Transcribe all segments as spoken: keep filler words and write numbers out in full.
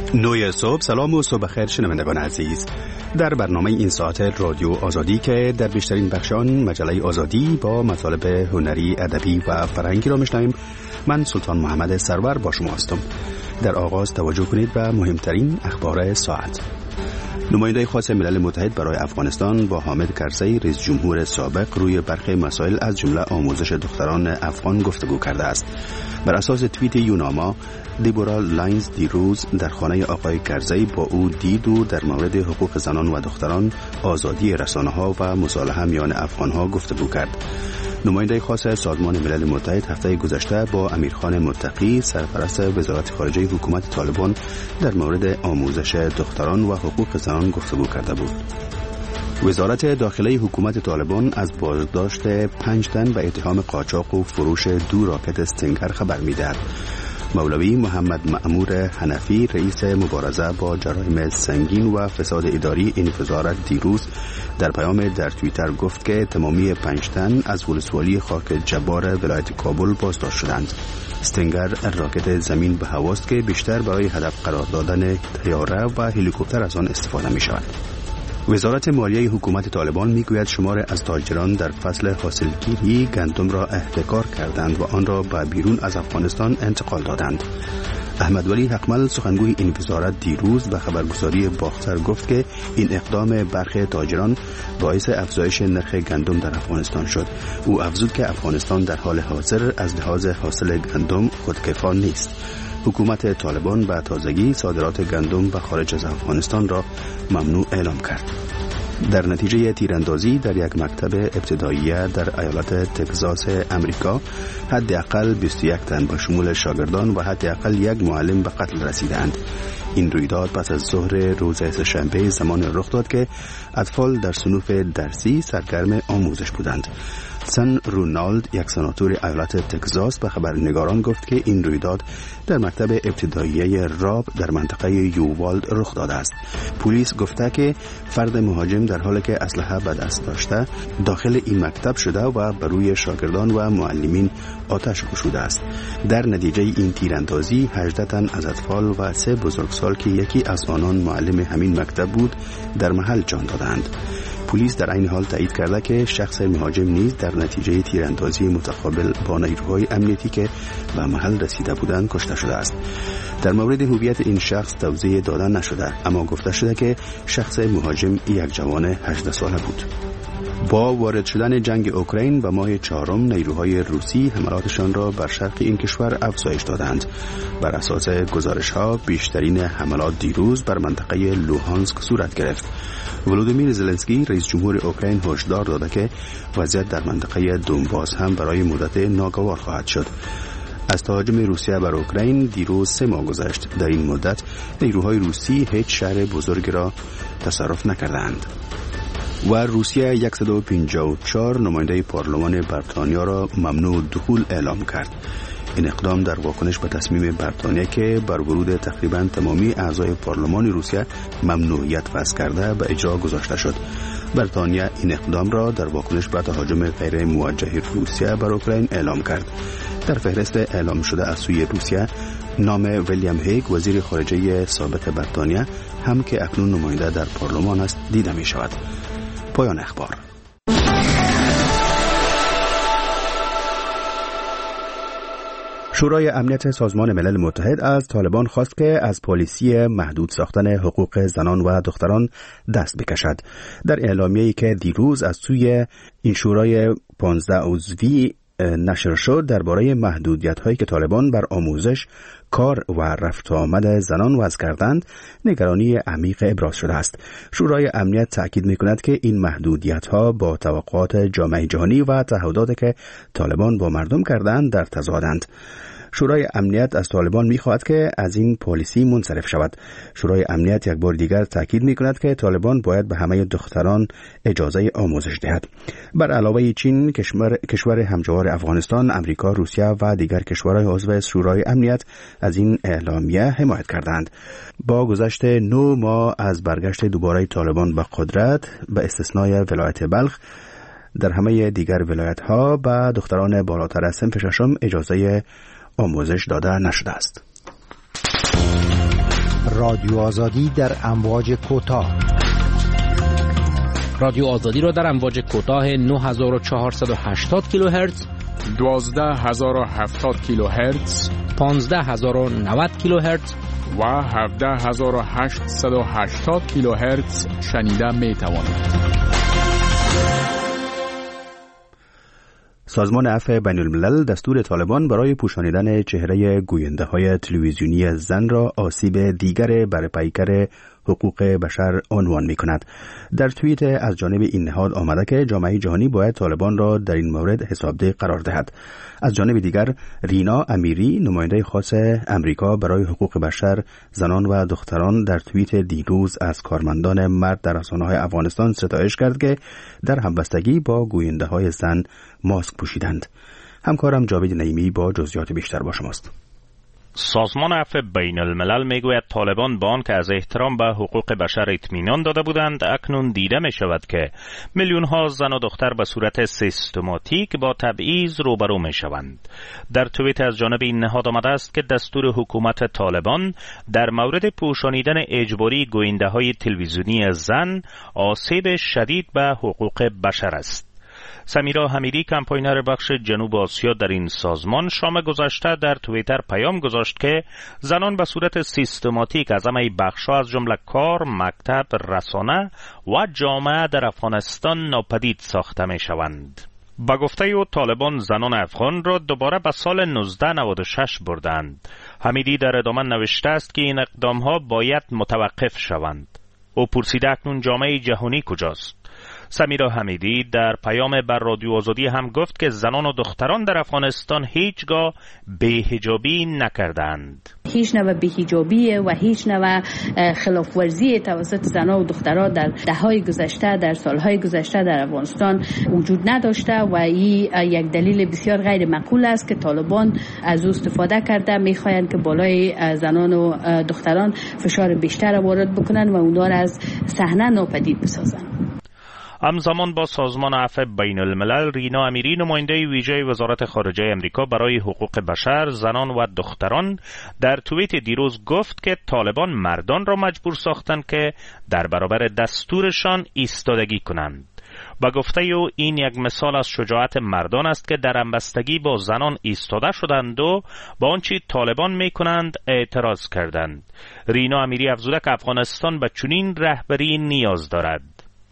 نوی صبح، سلام و صبح خیر شنوندگان عزیز. در برنامه این ساعت رادیو آزادی که در بیشترین بخش آن مجله آزادی با مطالب هنری، ادبی و فرهنگی را میشنویم، من سلطان محمد سرور با شما هستم. در آغاز توجه کنید به مهمترین اخبار ساعت. نماینده خاص ملل متحد برای افغانستان با حامد کرزی رئیس جمهور سابق روی برخی مسائل از جمله آموزش دختران افغان گفتگو کرده است. بر اساس توییت یوناما، دیبورا لاینز دیروز در خانه آقای کرزی با او دید و در مورد حقوق زنان و دختران، آزادی رسانه‌ها و مصالحه میان افغان‌ها گفتگو کرد. نماینده خاص سازمان ملل متحد هفته گذشته با امیرخان متقی سرپرست وزارت خارجه حکومت طالبان در مورد آموزش دختران و حقوق زنان گفتگو کرده بود. وزارت داخلی حکومت طالبان از بازداشت پنج تن و اتهام قاچاق و فروش دو راکت استینگر خبر می‌دهد. مولوی محمد مأمور حنفی رئیس مبارزه با جرایم سنگین و فساد اداری این وزارت دیروز در پیام در توییتر گفت که تمامی پنج تن از ولسوالی خاک جبار ولایت کابل بازداشت شدند. استینگر راکت زمین به هواست که بیشتر برای هدف قرار دادن طیاره و هلیکوپتر از آن استفاده می شود. وزارت مالیه حکومت طالبان میگوید شمار از تاجران در فصل حاصلگیری گندم را احتکار کردند و آن را به بیرون از افغانستان انتقال دادند. احمد ولی حقمل سخنگوی این وزارت دیروز به خبرگزاری باختر گفت که این اقدام برخی تاجران باعث افزایش نرخ گندم در افغانستان شد. او افزود که افغانستان در حال حاضر از لحاظ حاصل گندم خودکفا نیست. حکومت طالبان به تازگی صادرات گندم به خارج از افغانستان را ممنوع اعلام کرد. در نتیجه تیراندازی در یک مکتب ابتداییه در ایالت تگزاس امریکا، حداقل بیست و یک تن به شمول شاگردان و حداقل یک معلم به قتل رسیدند. این رویداد پس از ظهر روز سه‌شنبه زمان رخ داد که اطفال در صنوف درسی سرگرم آموزش بودند. سن رونالد، یک سناتور ایالت تگزاس، به خبرنگاران گفت که این رویداد در مکتب ابتداییه راب در منطقه یووالد رخ داده است. پلیس گفته که فرد مهاجم در حالی که اسلحه به دست داشته داخل این مکتب شده و بر روی شاگردان و معلمین آتش گشوده است. در نتیجه این تیراندازی هجده تن از اطفال و سه بزرگسال که یکی از آنان معلم همین مکتب بود در محل جان دادند. پلیس در این حال تایید کرده که شخص مهاجم نیز در نتیجه تیراندازی متقابل با نیروهای امنیتی که به محل رسیده بودند کشته شده است. در مورد هویت این شخص توضیح داده نشده، اما گفته شده که شخص مهاجم یک جوان هجده ساله بود. با وارد شدن جنگ اوکراین به ماه چهارم، نیروهای روسی حملاتشان را بر شرق این کشور افزایش دادند. بر اساس گزارش‌ها بیشترین حملات دیروز بر منطقه لوهانسک صورت گرفت. ولودیمیر زلنسکی رئیس جمهور اوکراین هشدار داده که وضعیت در منطقه دونباس هم برای مدت ناگوار خواهد شد. از تهاجم روسیه بر اوکراین دیروز سه ماه گذشت. در این مدت نیروهای روسی هیچ شهر بزرگی را تصرف نکردند. و روسیه صد و پنجاه و چهار نماینده پارلمان بریتانیا را ممنوع دخول اعلام کرد. این اقدام در واکنش به تصمیم بریتانیا که بر ورود تقریباً تمامی اعضای پارلمان روسیه ممنوعیت وضع کرده به اجرا گذاشته شد. بریتانیا این اقدام را در واکنش به تهاجم غیر موجه روسیه بر اوکراین اعلام کرد. در فهرست اعلام شده از سوی روسیه نام ویلیام هیگ، وزیر خارجه سابق بریتانیا، هم که اکنون نماینده در پارلمان است، دیده می شود. پایان اخبار. شورای امنیت سازمان ملل متحد از طالبان خواست که از پالیسی محدود ساختن حقوق زنان و دختران دست بکشد. در اعلامیه‌ای که دیروز از سوی این شورای پانزده عضوی نشر شد درباره محدودیت‌هایی که طالبان بر آموزش، کار و رفت و آمد زنان وضع کردند، نگرانی عمیق ابراز شده است. شورای امنیت تأکید می‌کند که این محدودیت‌ها با توقعات جامعه جهانی و تعهداتی که طالبان با مردم کردند در تضادند. شورای امنیت از طالبان می‌خواهد که از این پالیسی منصرف شود. شورای امنیت یک بار دیگر تاکید می‌کند که طالبان باید به همه دختران اجازه آموزش دهد. بر علاوه چین، کشور کشور همجوار افغانستان، امریکا، روسیه و دیگر کشورهای عضو شورای امنیت از این اعلامیه حمایت کردند. با گذشت نه ماه از برگشت دوباره طالبان به قدرت، به استثنای ولایت بلخ، در همه دیگر ولایت‌ها به دختران بالاتر از صنف ششم اجازه آموزش داده نشده است. رادیو آزادی در امواج کوتاه. رادیو آزادی را در امواج کوتاه نه هزار و چهارصد و هشتاد کیلوهرتز، دوازده هزار و هفتاد کیلوهرتز، پانزده هزار و نود کیلوهرتز و هفده هزار و هشتصد و هشتاد کیلوهرتز شنیده می توانید. سازمان عفو بین الملل دستور طالبان برای پوشانیدن چهره گوینده های تلویزیونی زن را آسیب دیگر بر پیکر حقوق بشر عنوان می کند. در توییت از جانب این نهاد آمده که جامعه جهانی باید طالبان را در این مورد حسابده قرار دهد. از جانب دیگر رینا امیری نماینده خاص امریکا برای حقوق بشر زنان و دختران در توییت دیروز از کارمندان مرد در رسانه‌های افغانستان ستایش کرد که در همبستگی با گوینده های زن ماسک پوشیدند. همکارم جاوید نعیمی با جزئیات بیشتر با شماست. سازمان عفو بین الملل میگوید طالبان با آنکه از احترام به حقوق بشر اطمینان داده بودند، اکنون دیده می شود که میلیون ها زن و دختر به صورت سیستماتیک با تبعیض روبرو می شوند. در توییت از جانب این نهاد آمده است که دستور حکومت طالبان در مورد پوشانیدن اجباری گوینده های تلویزیونی زن آسیب شدید به حقوق بشر است. سمیرا حمیدی کمپاینر بخش جنوب آسیا در این سازمان شام گذشته در توییتر پیام گذاشت که زنان به صورت سیستماتیک از همه بخش‌ها از جمله کار، مکتب، رسانه و جامعه در افغانستان ناپدید ساخته می شوند. با گفته او طالبان زنان افغان را دوباره به سال نوزده نود و شش بردند. حمیدی در ادامه نوشته است که این اقدام‌ها باید متوقف شوند. او پرسیده اکنون جامعه جهانی کجاست؟ سمیرا حمیدی در پیام بر رادیو آزادی هم گفت که زنان و دختران در افغانستان هیچگاه بی‌حجابی نکردند. هیچ نوع بی‌حجابی و هیچ نوع خلاف ورزی توسط زنان و دختران در دههای گذشته، در سالهای گذشته در افغانستان وجود نداشته و این یک دلیل بسیار غیر معقول است که طالبان از او استفاده کرده میخواهند که بالای زنان و دختران فشار بیشتر وارد بکنند و اونها را از صحنه ناپدید بسازند. همزمان با سازمان عفو بین الملل رینا امیری نماینده ویژه وزارت خارجه امریکا برای حقوق بشر زنان و دختران در توییت دیروز گفت که طالبان مردان را مجبور ساختند که در برابر دستورشان ایستادگی کنند. با گفته او این یک مثال از شجاعت مردان است که در همبستگی با زنان ایستاده شدند و با آنچه طالبان می کنند اعتراض کردند. رینا امیری افزوده که افغانستان به چنین رهبری نیاز دارد.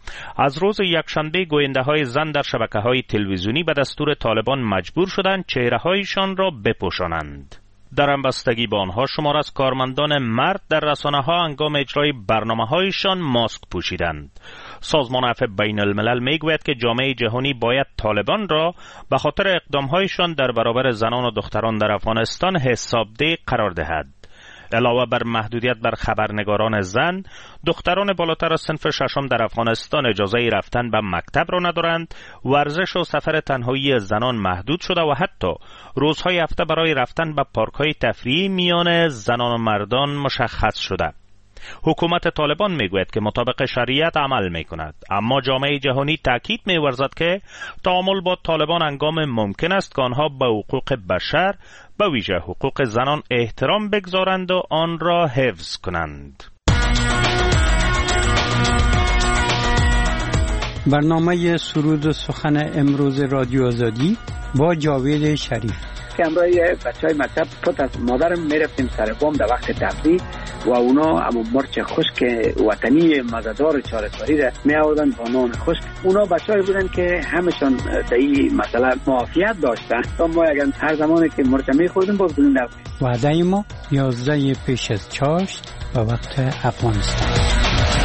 از روز یکشنبه گوینده های زن در شبکه های تلویزیونی به دستور طالبان مجبور شدند چهره هایشان را بپوشانند. در همبستگی با آنها شمار از کارمندان مرد در رسانه ها هنگام اجرای برنامه هایشان ماسک پوشیدند. سازمان عفو بین الملل می گوید که جامعه جهانی باید طالبان را به خاطر اقدام هایشان در برابر زنان و دختران در افغانستان حسابده قرار دهد. علاوه بر محدودیت بر خبرنگاران زن، دختران بالاتر از صنف ششم در افغانستان اجازه رفتن به مکتب را ندارند، ورزش و سفر تنهایی زنان محدود شده و حتی روزهای هفته برای رفتن به پارک‌های تفریحی میان زنان و مردان مشخص شده. حکومت طالبان میگوید که مطابق شریعت عمل میکند، اما جامعه جهانی تاکید می‌ورزد که تعامل با طالبان هنگام ممکن است که آنها به حقوق بشر به ویژه حقوق زنان احترام بگذارند و آن را حفظ کنند. برنامه سرود و سخن امروز رادیو آزادی با جاوید شریف. که همراه بچه های مکتب پت از مادرم میرفتیم سر بام در وقت تفریح و اونا اما مرچ خشک وطنی مزدار چاره‌کاری را می آوردن با نان خشک. اونا بچه های بودن که همشان در این مسئله معافیت داشتن تا ما اگر هر زمانی که مرچ می خوردیم با بدون در وعده ما یازده پیش از چاشت و وقت افغانستان.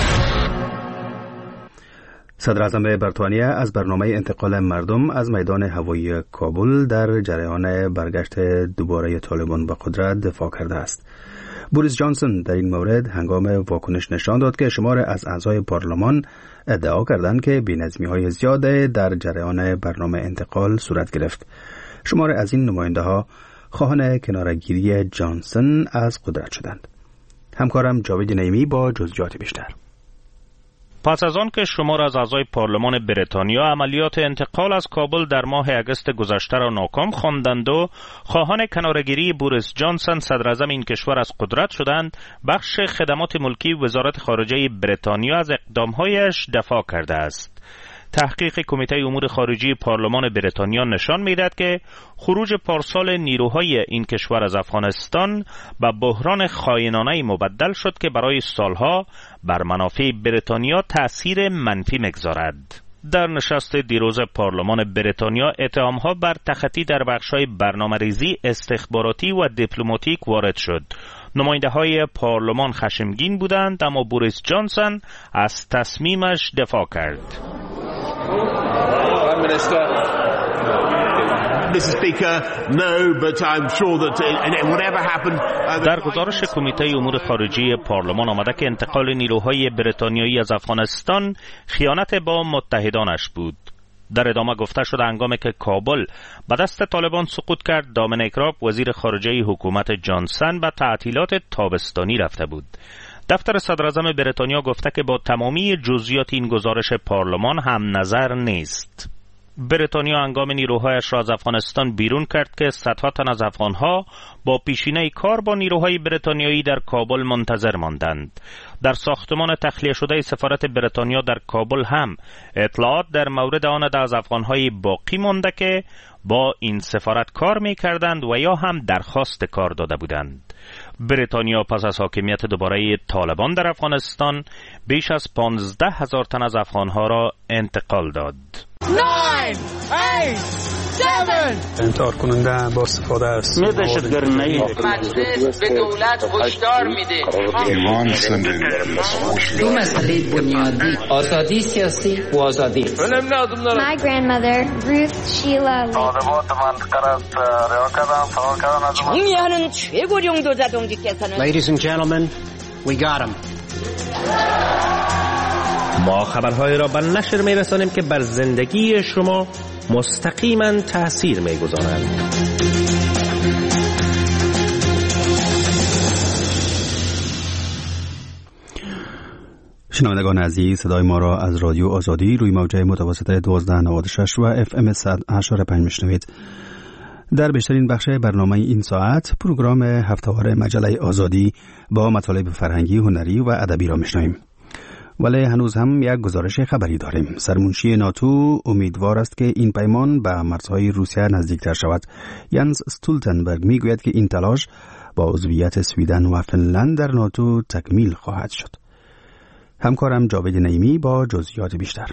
صدر اعظم بریتانیا از برنامه انتقال مردم از میدان هوایی کابل در جریان برگشت دوباره طالبان به قدرت دفاع کرده است. بوریس جانسون در این مورد هنگام واکنش نشان داد که شمار از اعضای پارلمان ادعا کردند که بی‌نظمی‌های زیاد در جریان برنامه انتقال صورت گرفت. شمار از این نماینده‌ها خواهان کناره‌گیری جانسون از قدرت شدند. همکارم جاوید نعیمی با جزئیات بیشتر. پس از آن که شمار از اعضای پارلمان بریتانیا عملیات انتقال از کابل در ماه اگست گذشته را ناکام خواندند و خواهان کناره‌گیری بوریس جانسون صدر اعظم این کشور از قدرت شدند، بخش خدمات ملکی وزارت خارجه بریتانیا از اقدامهایش دفاع کرده است. تحقیق کمیته امور خارجی پارلمان بریتانیا نشان می‌دهد که خروج پارسال نیروهای این کشور از افغانستان به بحران خائنانه‌ای مبدل شد که برای سالها بر منافع بریتانیا تأثیر منفی می‌گذارد. در نشست دیروز پارلمان بریتانیا اتهام‌ها بر تخطی در بخش‌های برنامه‌ریزی استخباراتی و دیپلماتیک وارد شد. نماینده‌های پارلمان خشمگین بودند، اما بوریس جانسون از تصمیمش دفاع کرد. در گزارش کمیته امور خارجی پارلمان آمده که انتقال نیروهای بریتانیایی از افغانستان خیانت با متحدانش بود. در ادامه گفته شده هنگامی که کابل به دست طالبان سقوط کرد، دامینیک راب وزیر خارجه حکومت جانسون به تعطیلات تابستانی رفته بود. دفتر صدر اعظم بریتانیا گفته که با تمامی جزئیات این گزارش پارلمان هم نظر نیست. بریتانیا هنگام نیروهایش را از افغانستان بیرون کرد که صدها تن از افغانها با پیشینه کار با نیروهای بریتانیایی در کابل منتظر ماندند. در ساختمان تخلیه شده سفارت بریتانیا در کابل هم اطلاعات در مورد آن از افغانهای باقی مانده که با این سفارت کار می کردند و یا هم درخواست کار داده بودند. بریتانیا پس از حاکمیت دوباره طالبان در افغانستان بیش از پانزده هزار تن از افغانها را انتقال داد. انتحار کننده با استفاده است. مجلس به دولت هشدار میده. دو مسئله بنیادی، آزادی سیاسی و آزادی. My grandmother Ruth Sheila Lee. Ladies and gentlemen, we got him. ما خبرهای را به نشر می‌رسانیم که بر زندگی شما مستقیما تأثیر می‌گذارند. شنوندگان عزیز، صدای ما را از رادیو آزادی روی موجه متوسط دوازده نود و شش و اف ام صد و هشت و پنج میشنوید. در بیشترین بخش برنامه این ساعت پروگرام هفته‌وار مجله آزادی با مطالب فرهنگی، هنری و ادبی را میشنویم. ولی هنوز هم یک گزارش خبری داریم. سرمنشی ناتو امیدوار است که این پیمان به مرزهای روسیه نزدیکتر شود. ینس استولتنبرگ میگوید که این تلاش با عضویت سویدن و فنلند در ناتو تکمیل خواهد شد. همکارم جاوید نعیمی با جزئیات بیشتر.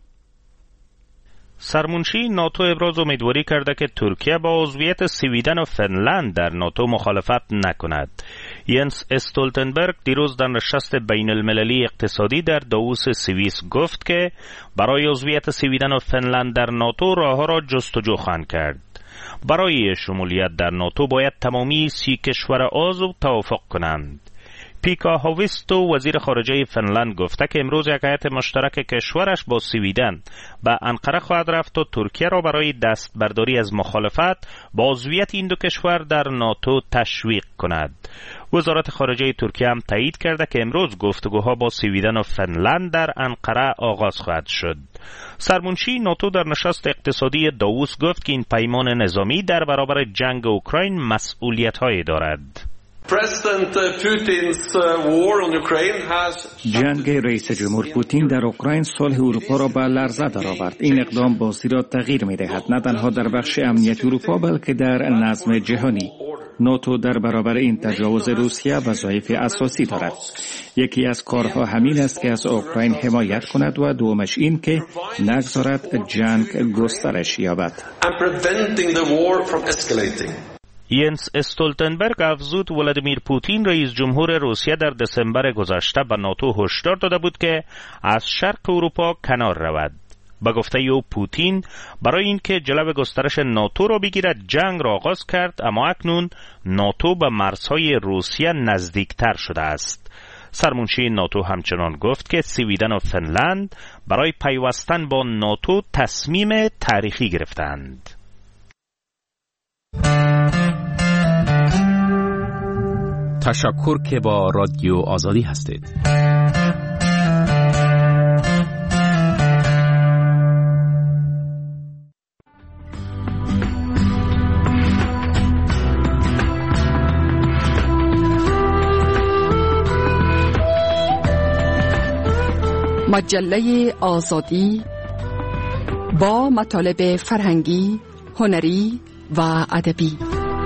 سرمنشی ناتو ابراز امیدواری کرده که ترکیه با عضویت سویدن و فنلند در ناتو مخالفت نکند. ینس استولتنبرگ دیروز در نشست بین المللی اقتصادی در داووس سوئیس گفت که برای عضویت سویدن و فنلند در ناتو راهها را جستجو خواهند کرد. برای شمولیت در ناتو باید تمامی سی کشور عضو توافق کنند. پیکا هاویستو وزیر خارجه فنلند گفته که امروز یک هیئت مشترک کشورش با سویدن به انقره خواهد رفت و ترکیه را برای دستبرداری از مخالفت با عضویت این دو کشور در ناتو تشویق کند. وزارت خارجه ترکیه هم تایید کرده که امروز گفتگوها با سویدن و فنلند در انقره آغاز خواهد شد. سرمنشی ناتو در نشست اقتصادی داووس گفت که این پیمان نظامی در برابر جنگ اوکراین مسئولیت‌هایی دارد. جنگ رئیس جمهور پوتین در اوکراین صلح اروپا را به لرزه درآورد. این اقدام بازی را تغییر می‌دهد، نه تنها در بخش امنیت اروپا بلکه در نظم جهانی. ناتو در برابر این تجاوز روسیه وظایف اساسی دارد. یکی از کارها همین است که از اوکراین حمایت کند و دومش این که نگذارد جنگ گسترش یابد. ینس استولتنبرگ افزود ولادیمیر پوتین رئیس جمهور روسیه در دسامبر گذشته به ناتو هشدار داده بود که از شرق اروپا کنار رود. با گفته او پوتین برای اینکه جلو گسترش ناتو را بگیرد جنگ را آغاز کرد، اما اکنون ناتو به مرزهای روسیه نزدیکتر شده است. سرمنشی ناتو همچنان گفت که سویدن و فنلند برای پیوستن با ناتو تصمیم تاریخی گرفتند. تشکر که با رادیو آزادی هستید. مجله آزادی با مطالب فرهنگی، هنری و ادبی.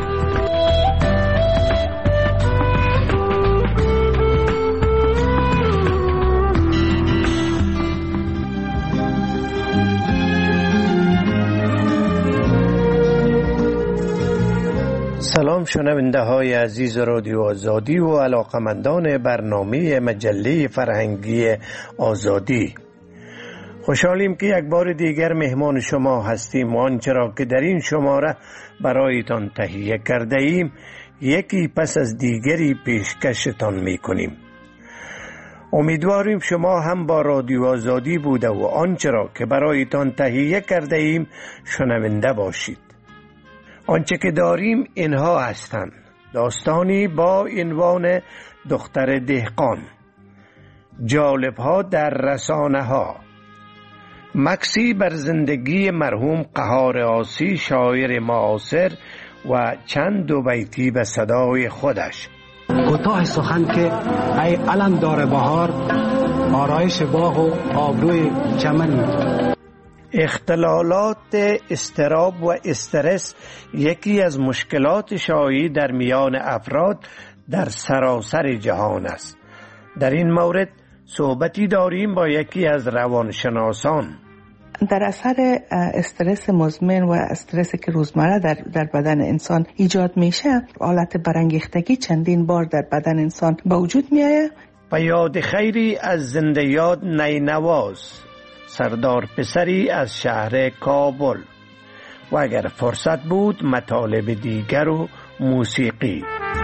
سلام شنونده های عزیز رادیو آزادی و علاقمندان برنامه مجله فرهنگی آزادی. خوشحالیم که یک بار دیگر مهمان شما هستیم و آنچه را که در این شماره برایتان تهیه کرده ایم یکی پس از دیگری پیشکشتان می کنیم. امیدواریم شما هم با رادیو آزادی بوده و آنچه را که برایتان تهیه کرده ایم شنونده باشید. آنچه که داریم اینها هستند: داستانی با عنوان دختر دهقان، جالب‌ها در رسانه ها، مکسی بر زندگی مرحوم قهار آسی شاعر معاصر و چند دو بیتی به صدای خودش. کوتاه سخن که ای علم دار بهار، آرایش باغ و آبروی چمن. اختلالات اضطراب و استرس یکی از مشکلات شایع در میان افراد در سراسر جهان است. در این مورد صحبتی داریم با یکی از روانشناسان. در اثر استرس مزمن و استرس که روزمره در, در بدن انسان ایجاد میشه، حالت برانگیختگی چندین بار در بدن انسان به وجود میآید. به یاد خیری از زنده یاد نینواز، سردار پسری از شهر کابل، و اگر فرصت بود مطالب دیگر و موسیقی.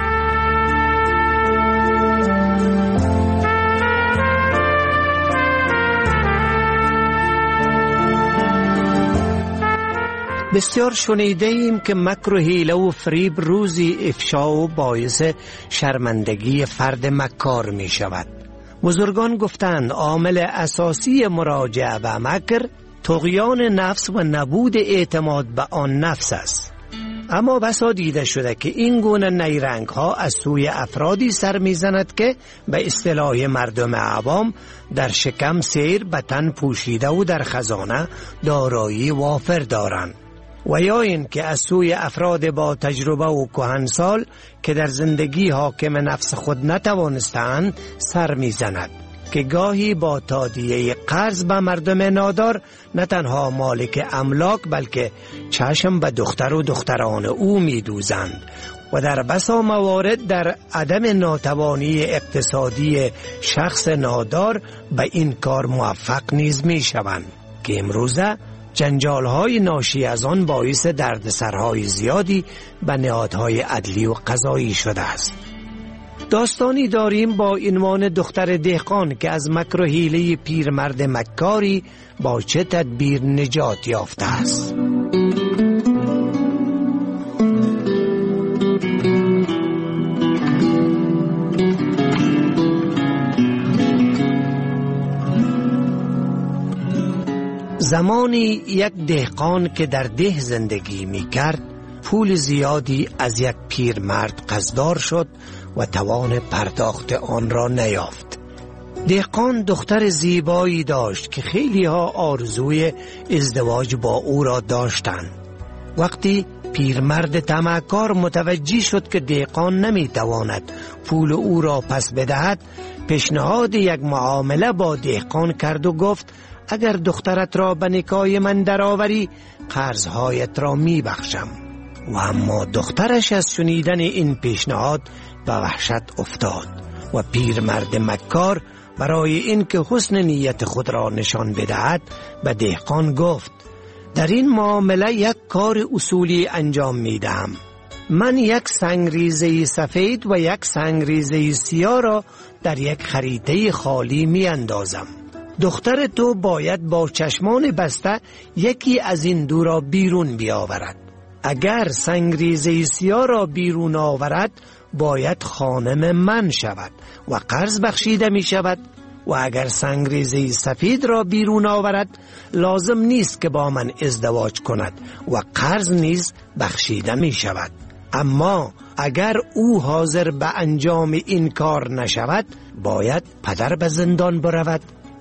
بسیار شنیده ایم که مکر و حیله و فریب روزی افشا و باعث شرمندگی فرد مکار می شود. بزرگان گفتند عامل اساسی مراجعه و مکر طغیان نفس و نبود اعتماد به آن نفس است. اما بسا دیده شده که این گونه نیرنگ ها از سوی افرادی سر میزند که به اصطلاح مردم عوام در شکم سیر به تن پوشیده و در خزانه دارایی وافر دارند، و یا این که از سوی افراد با تجربه و کهنسال که در زندگی حاکم نفس خود نتوانستند سر میزند، که گاهی با تادیه قرض به مردم نادار نه تنها مالک املاک بلکه چشم به دختر و دختران او میدوزند و در بسا موارد در عدم ناتوانی اقتصادی شخص نادار به این کار موفق نیز می شوند، که امروزه جنجال‌های ناشی از آن باعث دردسرهای زیادی به نهادهای عدلی و قضایی شده است. داستانی داریم با عنوان دختر دهقان که از مکر و حیله پیرمرد مکاری با چه تدبیر نجات یافته است. زمانی یک دهقان که در ده زندگی می کرد پول زیادی از یک پیرمرد قرضدار شد و توان پرداخت آن را نیافت. دهقان دختر زیبایی داشت که خیلی ها آرزوی ازدواج با او را داشتند. وقتی پیرمرد طمعکار متوجه شد که دهقان نمی تواند پول او را پس بدهد، پیشنهاد یک معامله با دهقان کرد و گفت اگر دخترت را به نکاح من درآوری قرضهایت را می بخشم. و اما دخترش از شنیدن این پیشنهاد به وحشت افتاد و پیرمرد مکار برای اینکه حسن نیت خود را نشان بدهد به دهقان گفت در این معامله یک کار اصولی انجام می دهم. من یک سنگریزه سفید و یک سنگریزه سیاه را در یک خریطه خالی می اندازم. دختر تو باید با چشمان بسته یکی از این دو را بیرون بیاورد. اگر سنگریزه سیاه را بیرون آورد باید خانم من شود و قرض بخشیده می شود، و اگر سنگریزه سفید را بیرون آورد لازم نیست که با من ازدواج کند و قرض نیز بخشیده می شود. اما اگر او حاضر به انجام این کار نشود باید پدر به زندان برود.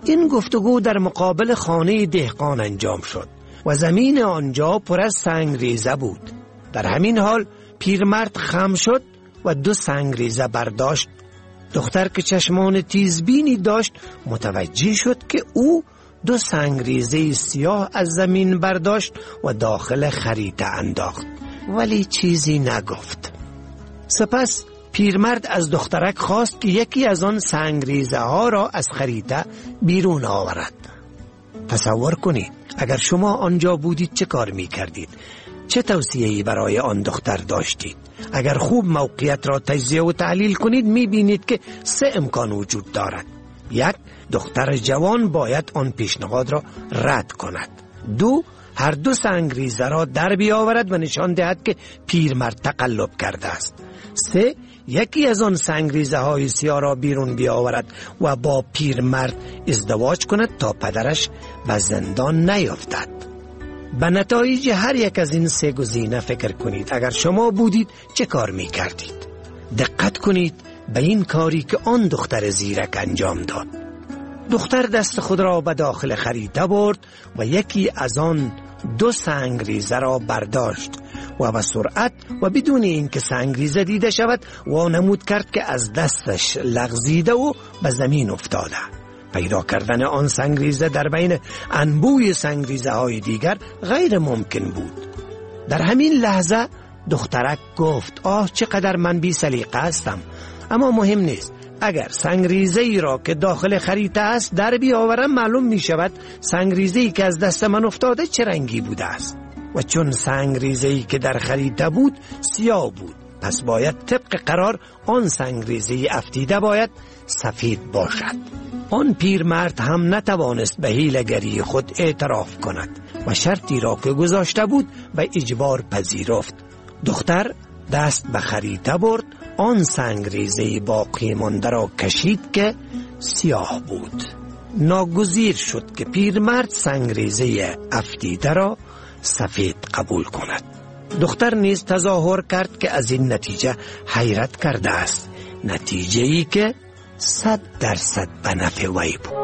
این گفتگو در مقابل خانه دهقان انجام شد و زمین آنجا پر از سنگریزه بود. در همین حال پیرمرد خم شد و دو سنگریزه برداشت. دختر که چشمان تیزبینی داشت متوجه شد که او دو سنگریزه سیاه از زمین برداشت و داخل خریطه انداخت، ولی چیزی نگفت. سپس پیرمرد از دخترک خواست که یکی از آن سنگریزه ها را از خریطه بیرون آورد. تصور کنید اگر شما آنجا بودید چه کار می کردید؟ چه توصیه‌ای برای آن دختر داشتید؟ اگر خوب موقعیت را تجزیه و تحلیل کنید می بینید که سه امکان وجود دارد. یک، دختر جوان باید آن پیشنهاد را رد کند. دو، هر دو سنگریزه را در بیاورد و نشان دهد که پیرمرد تقلب کرده است. سه، یکی از آن سنگریزه های سیاه را بیرون بیاورد و با پیرمرد ازدواج کند تا پدرش به زندان نیفتد. به نتایج هر یک از این سه گزینه فکر کنید. اگر شما بودید چه کار می کردید؟ دقت کنید به این کاری که آن دختر زیرک انجام داد. دختر دست خود را به داخل خریطه برد و یکی از آن دو سنگریزه را برداشت و به سرعت و بدون اینکه سنگریزه دیده شود وانمود کرد که از دستش لغزیده و به زمین افتاده. پیدا کردن آن سنگریزه در بین انبوی سنگریزه های دیگر غیر ممکن بود. در همین لحظه دخترک گفت آه چقدر من بی سلیقه هستم، اما مهم نیست. اگر سنگریزه ای را که داخل خریطه است در بیاورم معلوم می شود سنگریزه ای که از دست من افتاده چه رنگی بوده است. و چون سنگریزه ای که در خریطه بود سیاه بود، پس باید طبق قرار آن سنگریزه افتیده باید سفید باشد. آن پیرمرد هم نتوانست به حیله‌گری خود اعتراف کند و شرطی را که گذاشته بود به اجبار پذیرفت. دختر دست به خریطه برد، آن سنگریزه باقی مانده را کشید که سیاه بود. ناگزیر شد که پیرمرد سنگریزه افتیده را سفید قبول کند. دختر نیز تظاهر کرد که از این نتیجه حیرت کرده است، نتیجه ای که صد درصد به نفع وی بود.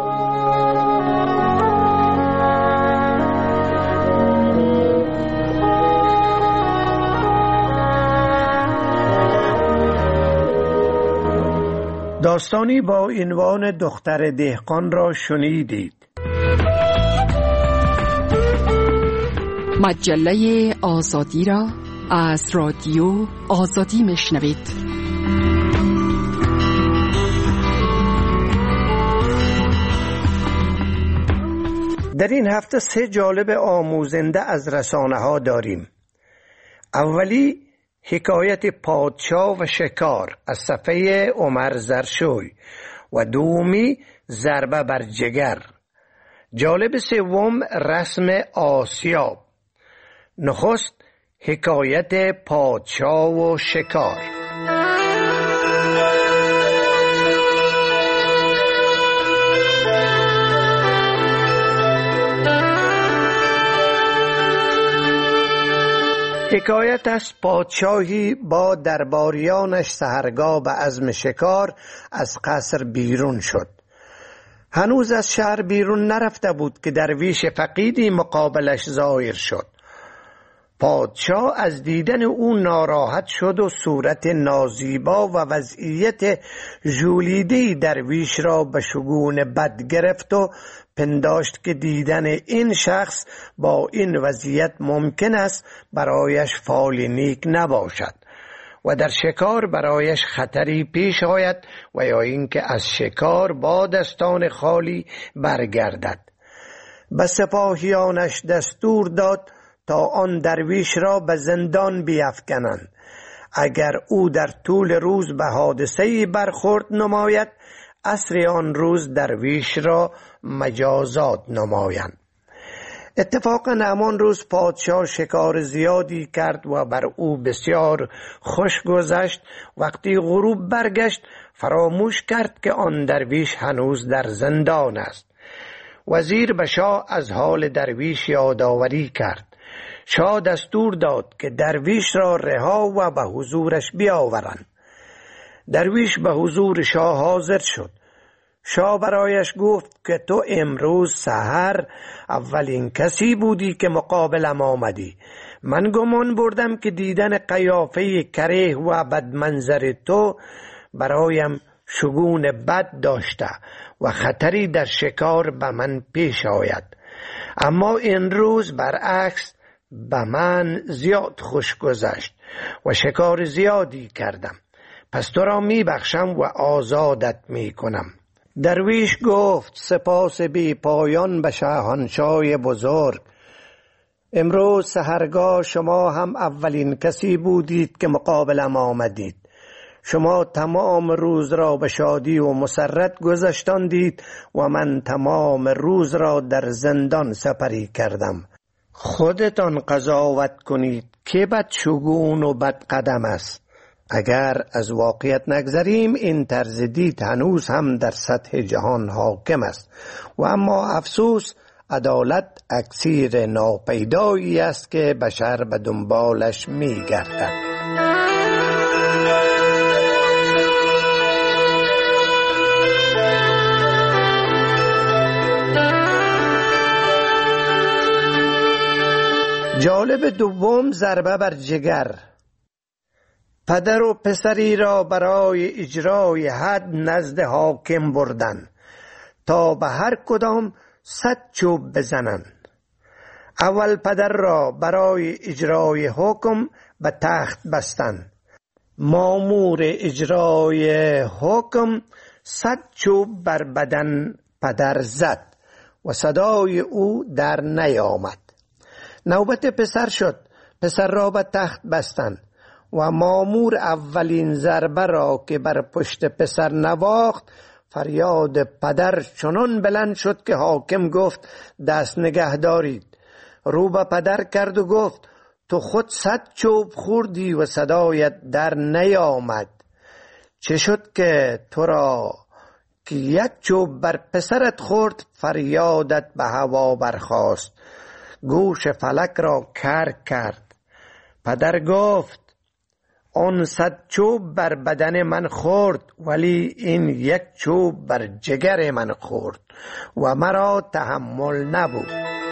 داستانی با عنوان دختر دهقان را شنیدید. مجله آزادی را از رادیو آزادی میشنوید. در این هفته سه جالب آموزنده از رسانه ها داریم. اولی حکایت پادشاه و شکار از صفحه عمر زرشوی و دومی ضربه بر جگر. جالب سوم رسم آسیاب. نخست حکایت پادشاه و شکار. حکایت از پادشاهی با درباریانش سحرگاه به عزم شکار از قصر بیرون شد. هنوز از شهر بیرون نرفته بود که درویش فقیدی مقابلش ظاهر شد. پادشاه از دیدن او ناراحت شد و صورت نازیبا و وضعیت ژولیده درویش را به شگون بد گرفت و پنداشت که دیدن این شخص با این وضعیت ممکن است برایش فال نیک نباشد و در شکار برایش خطری پیش آید و یا اینکه از شکار با دستان خالی برگردد. به سپاهیانش دستور داد تا آن درویش را به زندان بیفکنند. اگر او در طول روز به حادثه‌ای برخورد نماید، عصر آن روز درویش را مجازات نمایند. اتفاقا همان روز پادشاه شکار زیادی کرد و بر او بسیار خوش گذشت. وقتی غروب برگشت فراموش کرد که آن درویش هنوز در زندان است. وزیر به شاه از حال درویش یادآوری کرد. شاه دستور داد که درویش را رها و به حضورش بیاورند. درویش به حضور شاه حاضر شد. شاه برایش گفت که تو امروز سحر اولین کسی بودی که مقابلم آمدی. من گمان بردم که دیدن قیافه کریه و بدمنظر تو برایم شگون بد داشته و خطری در شکار به من پیش آید، اما این روز برعکس به من زیاد خوش گذشت و شکار زیادی کردم، پس تو را می بخشم و آزادت می کنم. درویش گفت سپاس بی پایان به شاهنشاه بزرگ. امروز سحرگاه شما هم اولین کسی بودید که مقابلم آمدید. شما تمام روز را به شادی و مسرت گذشتاندید و من تمام روز را در زندان سپری کردم. خودتان قضاوت کنید که بدشگون و بدقدم است. اگر از واقعیت نگذریم این طرز دید هنوز هم در سطح جهان حاکم است و اما افسوس عدالت اکسیر ناپیدایی است که بشر به دنبالش می گردد. جالب دوم ضربه بر جگر. پدر و پسری را برای اجرای حد نزد حاکم بردن تا به هر کدام صد چوب بزنند. اول پدر را برای اجرای حکم به تخت بستند. مامور اجرای حکم صد چوب بر بدن پدر زد و صدای او در نیامد. نوبت پسر شد. پسر را به تخت بستند و مامور اولین ضربه را که بر پشت پسر نواخت، فریاد پدر چنان بلند شد که حاکم گفت دست نگه دارید. رو به پدر کرد و گفت تو خود صد چوب خوردی و صدایت در نیامد. چه شد که تو را که یک چوب بر پسرت خورد فریادت به هوا برخاست، گوش فلک را کر کرد. پدر گفت آن صد چوب بر بدن من خورد ولی این یک چوب بر جگر من خورد و مرا تحمل نبود.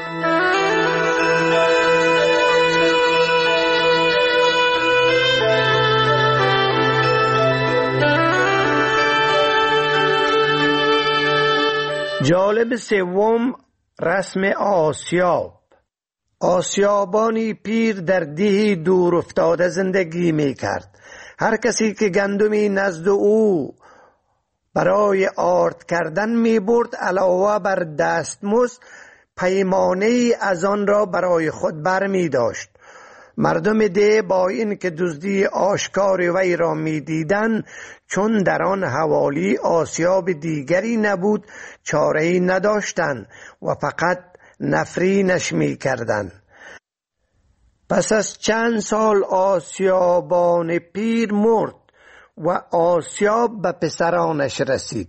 جالب سوم رسم آسیاب. آسیابانی پیر در دهی دور افتاده زندگی می کرد. هر کسی که گندمی نزد او برای آرد کردن می برد علاوه بر دستمزد پیمانه ای از آن را برای خود بر می داشت. مردم ده با این که دزدی آشکار وی را می دیدن، چون در آن حوالی آسیاب دیگری نبود چاره‌ای نداشتند و فقط نفرینش می کردن. پس از چند سال آسیابان پیر مرد و آسیاب به پسرانش رسید.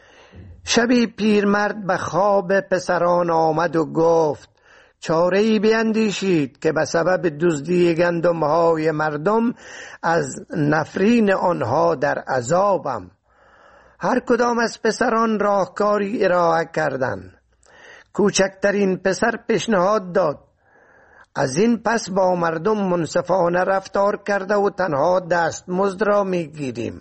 شبی پیرمرد به خواب پسران آمد و گفت چاره‌ای بیندیشید که به سبب دزدی گندم‌های مردم از نفرین آنها در عذابم. هر کدام از پسران راهکاری ارائه کردند. کوچکترین پسر پیشنهاد داد از این پس با مردم منصفانه رفتار کرده و تنها دستمزد را میگیریم.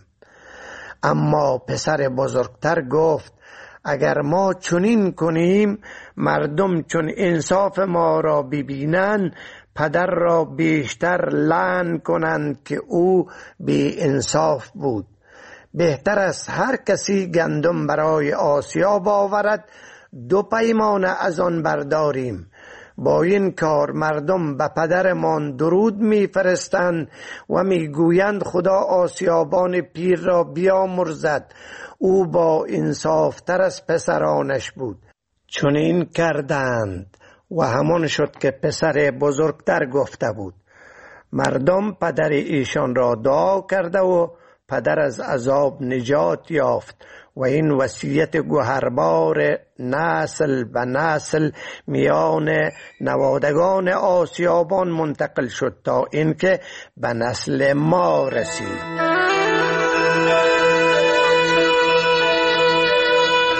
اما پسر بزرگتر گفت اگر ما چنین کنیم مردم چون انصاف ما را ببینند پدر را بیشتر لعن کنند که او بی انصاف بود. بهتر است هر کسی گندم برای آسیاب آورد دو پیمانه از آن برداریم. با این کار مردم به پدرمان درود میفرستند و میگویند خدا آسیابان پیر را بیامرزد، او با انصاف تر از پسرانش بود. چون این کردند و همان شد که پسر بزرگتر گفته بود. مردم پدر ایشان را دعا کرده و پدر از عذاب نجات یافت و این وصیت گوهربار نسل به نسل میان نوادگان آسیابان منتقل شد تا اینکه به نسل ما رسید.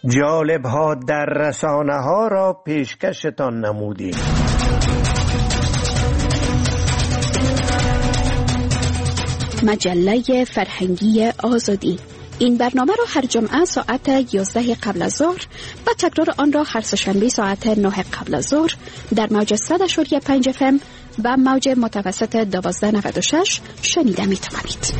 جالب ها در رسانه ها را پیشکشتان نمودیم. مجله فرهنگی آزادی. این برنامه را هر جمعه ساعت یازده قبل از ظهر و تکرار آن را هر سه‌شنبه ساعت نه قبل از ظهر در موج صد و پنج اف ام و موج متوسط دوازده نود و شش شنیده می توانید.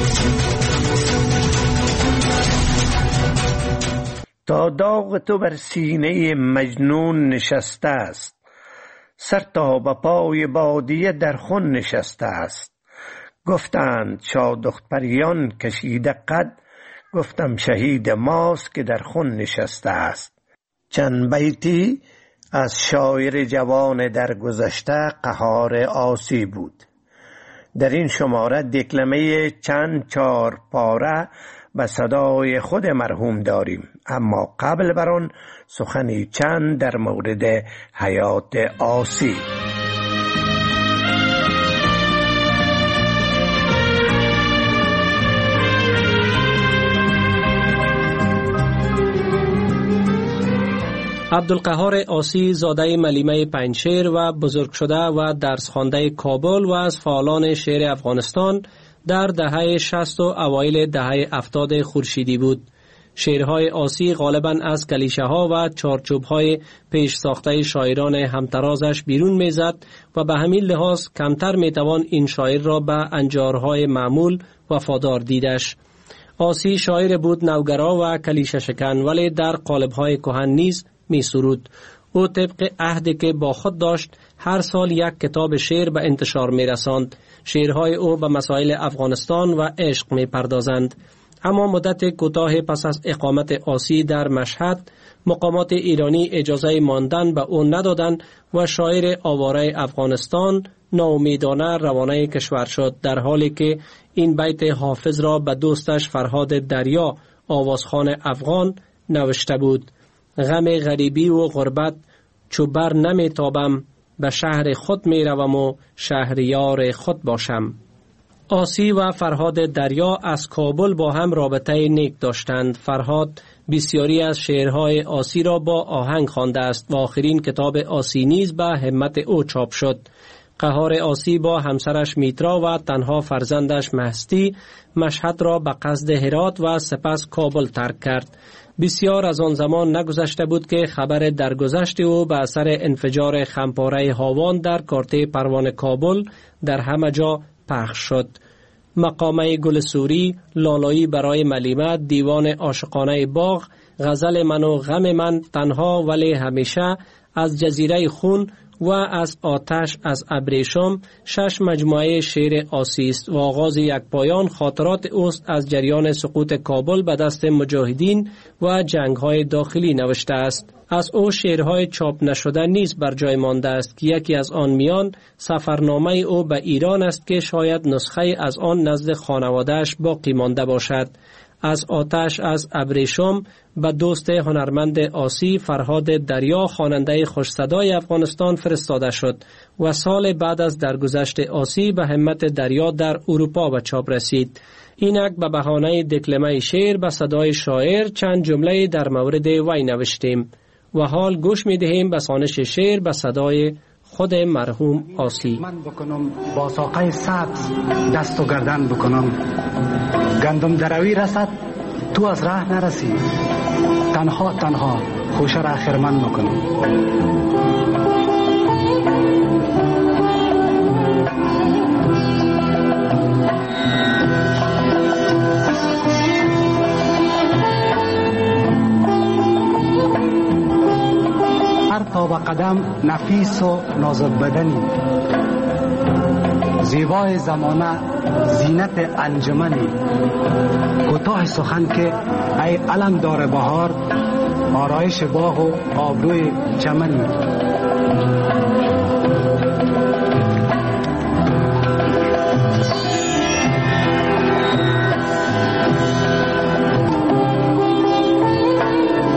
تا داغ تو بر سینه مجنون نشسته است، سر تا به پای بادیه در خون نشسته است. گفتند شادخت پریان کشیده قد، گفتم شهید ماست که در خون نشسته است. چند بیتی از شاعر جوان در گذشته قهار آسی بود. در این شماره دکلمه چند چار پاره به صدای خود مرحوم داریم، اما قبل بر آن سخنی چند در مورد حیات آسی. عبدالقهار آسی زاده ملیمه پنجشیر و بزرگ شده و درس خوانده کابل و از فعالان شعر افغانستان در دهه شصت و اوایل دهه هفتاد خورشیدی بود. شعرهای آسی غالباً از کلیشه ها و چارچوب های پیش ساخته شاعران همترازش بیرون میزد و به همین لحاظ کمتر میتوان این شاعر را به انجارهای معمول وفادار دیدش. آسی شاعر بود نوگرا و کلیشه شکن، ولی در قالب‌های کهن نیز می سرود. او طبق عهدی که با خود داشت هر سال یک کتاب شعر به انتشار می رساند. شعرهای او به مسائل افغانستان و عشق می پردازند. اما مدت کوتاه پس از اقامت آسی در مشهد، مقامات ایرانی اجازه ماندن به او ندادند و شاعر آواره افغانستان ناامیدانه روانه کشور شد، در حالی که این بیت حافظ را به دوستش فرهاد دریا آوازخوان افغان نوشته بود: غم غریبی و غربت چو بر نمی تابم، به شهر خود می روم و شهریار خود باشم. آسی و فرهاد دریا از کابل با هم رابطه نیک داشتند. فرهاد بسیاری از شعرهای آسی را با آهنگ خوانده است و آخرین کتاب آسی نیز به همت او چاپ شد. قهار آسی با همسرش میترا و تنها فرزندش مهستی مشهد را به قصد هرات و سپس کابل ترک کرد. بسیار از آن زمان نگذشته بود که خبر درگذشت او به اثر انفجار خمپاره هاوان در کارته پروان کابل در همه جا پخش شد. مقامه گل سوری، لالایی برای ملیمه، دیوان عاشقانه باغ، غزل من و غم من، تنها ولی همیشه، از جزیره خون و از آتش از ابریشم، شش مجموعه شعر آسی است و آغاز یک پایان خاطرات اوست از جریان سقوط کابل به دست مجاهدین و جنگ‌های داخلی نوشته است. از او شعرهای چاپ نشده نیز بر جای مانده است که یکی از آن میان سفرنامه او به ایران است که شاید نسخه از آن نزد خانواده‌اش باقی مانده باشد. از آتش از ابریشم به دوست هنرمند آسی فرهاد دریا خواننده خوش صدای افغانستان فرستاده شد و سال بعد از درگذشت آسی به همت دریا در اروپا به چاپ رسید. اینک به بهانه دکلمه شعر به صدای شاعر چند جمله در مورد وی نوشتیم و حال گوش می دهیم به خوانش شعر به صدای خود مرحوم آسی. من بکنم با ساقه سبز دست و گردن بکنم، گندم دروی رسد تو از راه نرسی، تنها تنها خوشه را خرمن بکنم. تا به قدم نفیس و نازک بدنی، زیبای زمانه زینت انجمنی، کوتاه سخن که ای علم دار بهار، آرایش باغ و آبروی چمنی.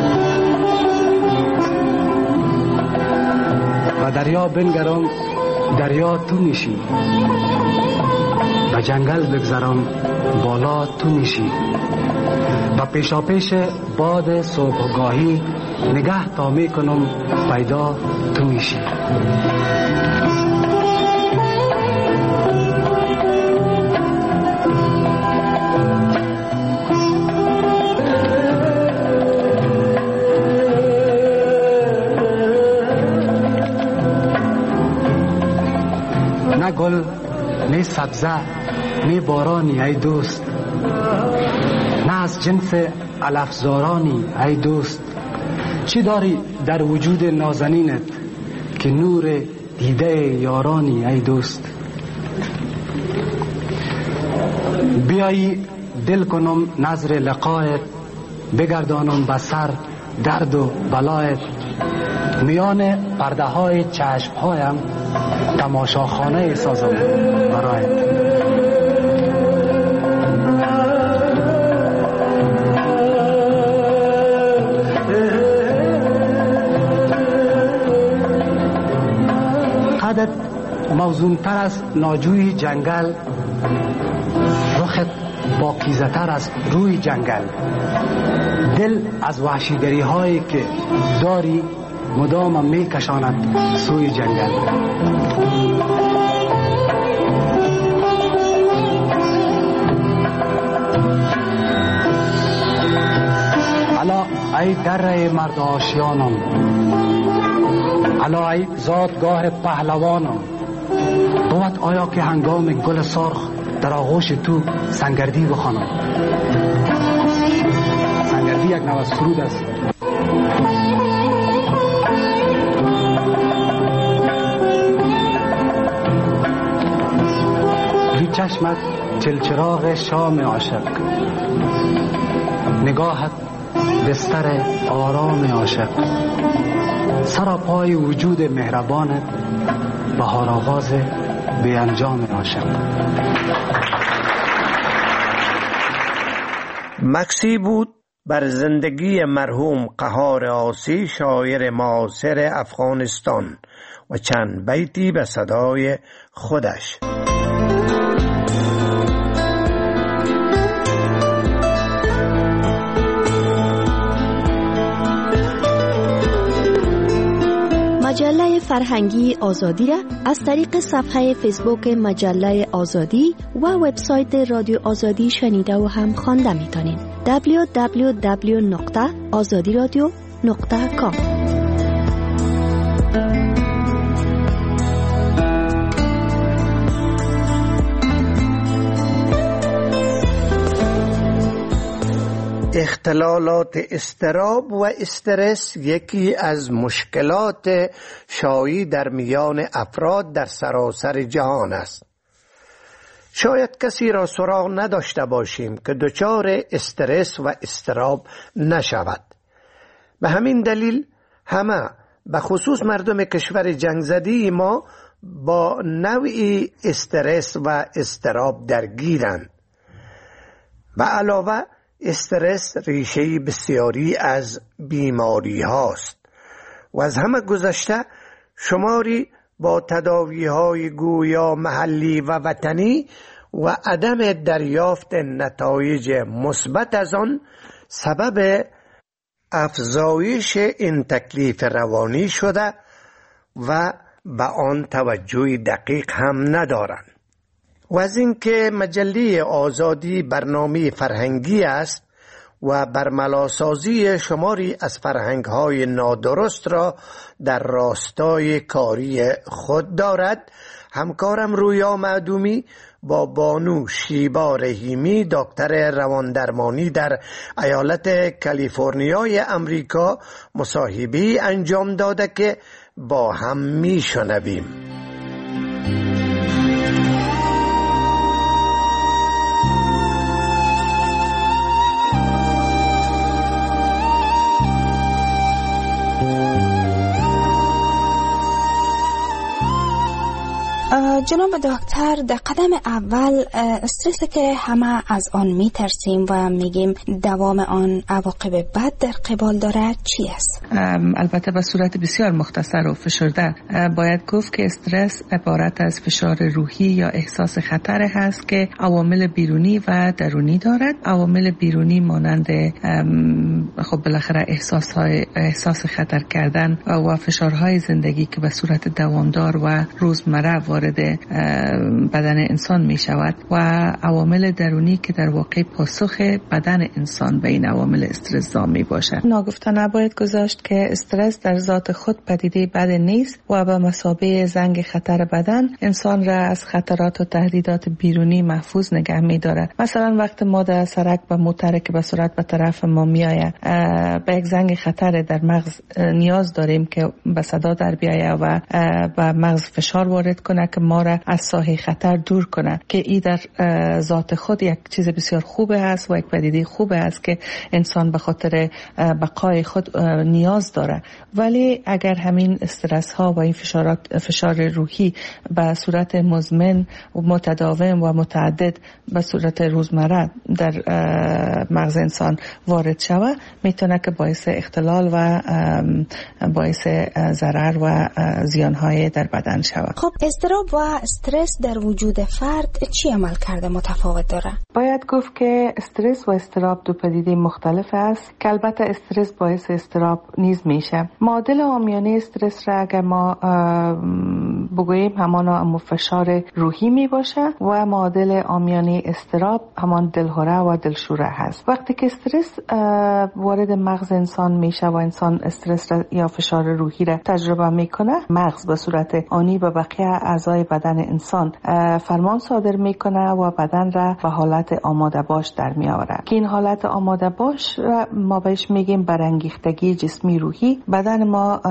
دریا بنگرم دریا تو میشی، و جنگل بگذرم بالا تو میشی، و پیشا پیش باد صبحگاهی نگه تا میکنم پیدا تو میشی. نه گل، نه سبزه، نه بارانی ای دوست، نه از جنس علفزارانی ای دوست. چی داری در وجود نازنینت که نور دیده یارانی ای دوست؟ بیایی دل کنم نظر لقایت، بگردانم بسر درد و بلایت. میان پرده های چشم هایم تماشاخانه سازم برایت. قدت موزون تر از ناجوی جنگل، رخت پاکیزه تر از روی جنگل. دل از وحشیگری هایی که داری مدام می کشاند سوی جنگل. الا ای دره مرد آشیانم، الا ای زادگاه پهلوانم. بود آیا که هنگام گل سرخ در آغوش تو سنگردی بخوانم؟ سنگردی یک نوع سرود است. دو چشمت چلچراغ شام عاشق، نگاهت بستر آرام عاشق. سر پای وجود مهربانت، بهار آغاز بی انجام عاشق. مکسی بود بر زندگی مرحوم قهار آسی، شاعر معاصر افغانستان، و چند بیتی به صدای خودش. مجله فرهنگی آزادی را از طریق صفحه فیسبوک مجله آزادی و وبسایت رادیو آزادی شنیده و هم خوانده میتونید. دبلیو دبلیو دبلیو نقطه آزادی رادیو نقطه کام. اختلالات اضطراب و استرس یکی از مشکلات شایع در میان افراد در سراسر جهان است. شاید کسی را سراغ نداشته باشیم که دچار استرس و اضطراب نشود. به همین دلیل همه، به خصوص مردم کشور جنگ زده ما، با نوعی استرس و اضطراب درگیرند. و علاوه استرس ریشه بسیاری از بیماری هاست و از همه گذشته شماری با تداوی های گویا محلی و وطنی و عدم دریافت نتایج مثبت از آن سبب افزایش این تکلیف روانی شده و به آن توجه دقیق هم ندارند. و از اینکه مجله آزادی برنامه فرهنگی است و برملاسازی شماری از فرهنگ‌های نادرست را در راستای کاری خود دارد، همکارم رویا معدومی با بانو شیبا رحیمی، دکتر رواندرمانی در ایالت کالیفرنیای امریکا، مصاحبه‌ای انجام داده که با هم میشنویم. جناب دکتر، در قدم اول استرسی که همه از آن میترسیم و میگیم دوام آن عواقب بد در قبال داره چی است؟ البته به صورت بسیار مختصر و فشرده باید گفت که استرس عبارت از فشار روحی یا احساس خطر هست که عوامل بیرونی و درونی دارد. عوامل بیرونی مانند خب بالاخره احساس های احساس خطر کردن و فشارهای زندگی که به صورت دوامدار و روزمره وارد بدن انسان می شود و عوامل درونی که در واقع پاسخ بدن انسان به این عوامل استرس زا می باشد. ناگفته نباید گذاشت که استرس در ذات خود پدیده بد نیست و به مثابه زنگ خطر بدن انسان را از خطرات و تهدیدات بیرونی محفوظ نگه می دارد. مثلا وقت ما در سرک و موتر که به صورت به طرف ما می آید به یک زنگ خطر در مغز نیاز داریم که به صدا در بیاید و به مغز فشار وارد کنه که ما را از ساحه خطر دور کنه که این در ذات خود یک چیز بسیار خوبه است و یک پدیده خوبه است که انسان به خاطر بقای خود نیاز داره. ولی اگر همین استرس ها و این فشارات فشار روحی به صورت مزمن و متداوم و متعدد به صورت روزمره در مغز انسان وارد شود میتونه که باعث اختلال و باعث ضرر و زیانهای در بدن شود. خب اضطراب و استرس در وجود فرد چی عمل کرده متفاوت داره؟ باید گفت که استرس و اضطراب دو پدیده مختلف است که البته استرس باعث اضطراب نیز میشه. معادل عامیانه استرس را اگر ما بگوییم همان فشار روحی می باشه و معادل عامیانه اضطراب همان دلهره و دلشوره هست. وقتی که استرس وارد مغز انسان میشه و انسان استرس را یا فشار روحی را تجربه میکنه، مغز به صورت آنی به بقیه اعضای بدن انسان فرمان صادر میکنه و بدن را به حالت آماده باش در میآوره که این حالت آماده باش را ما بهش میگیم برانگیختگی جسمی روحی. بدن ما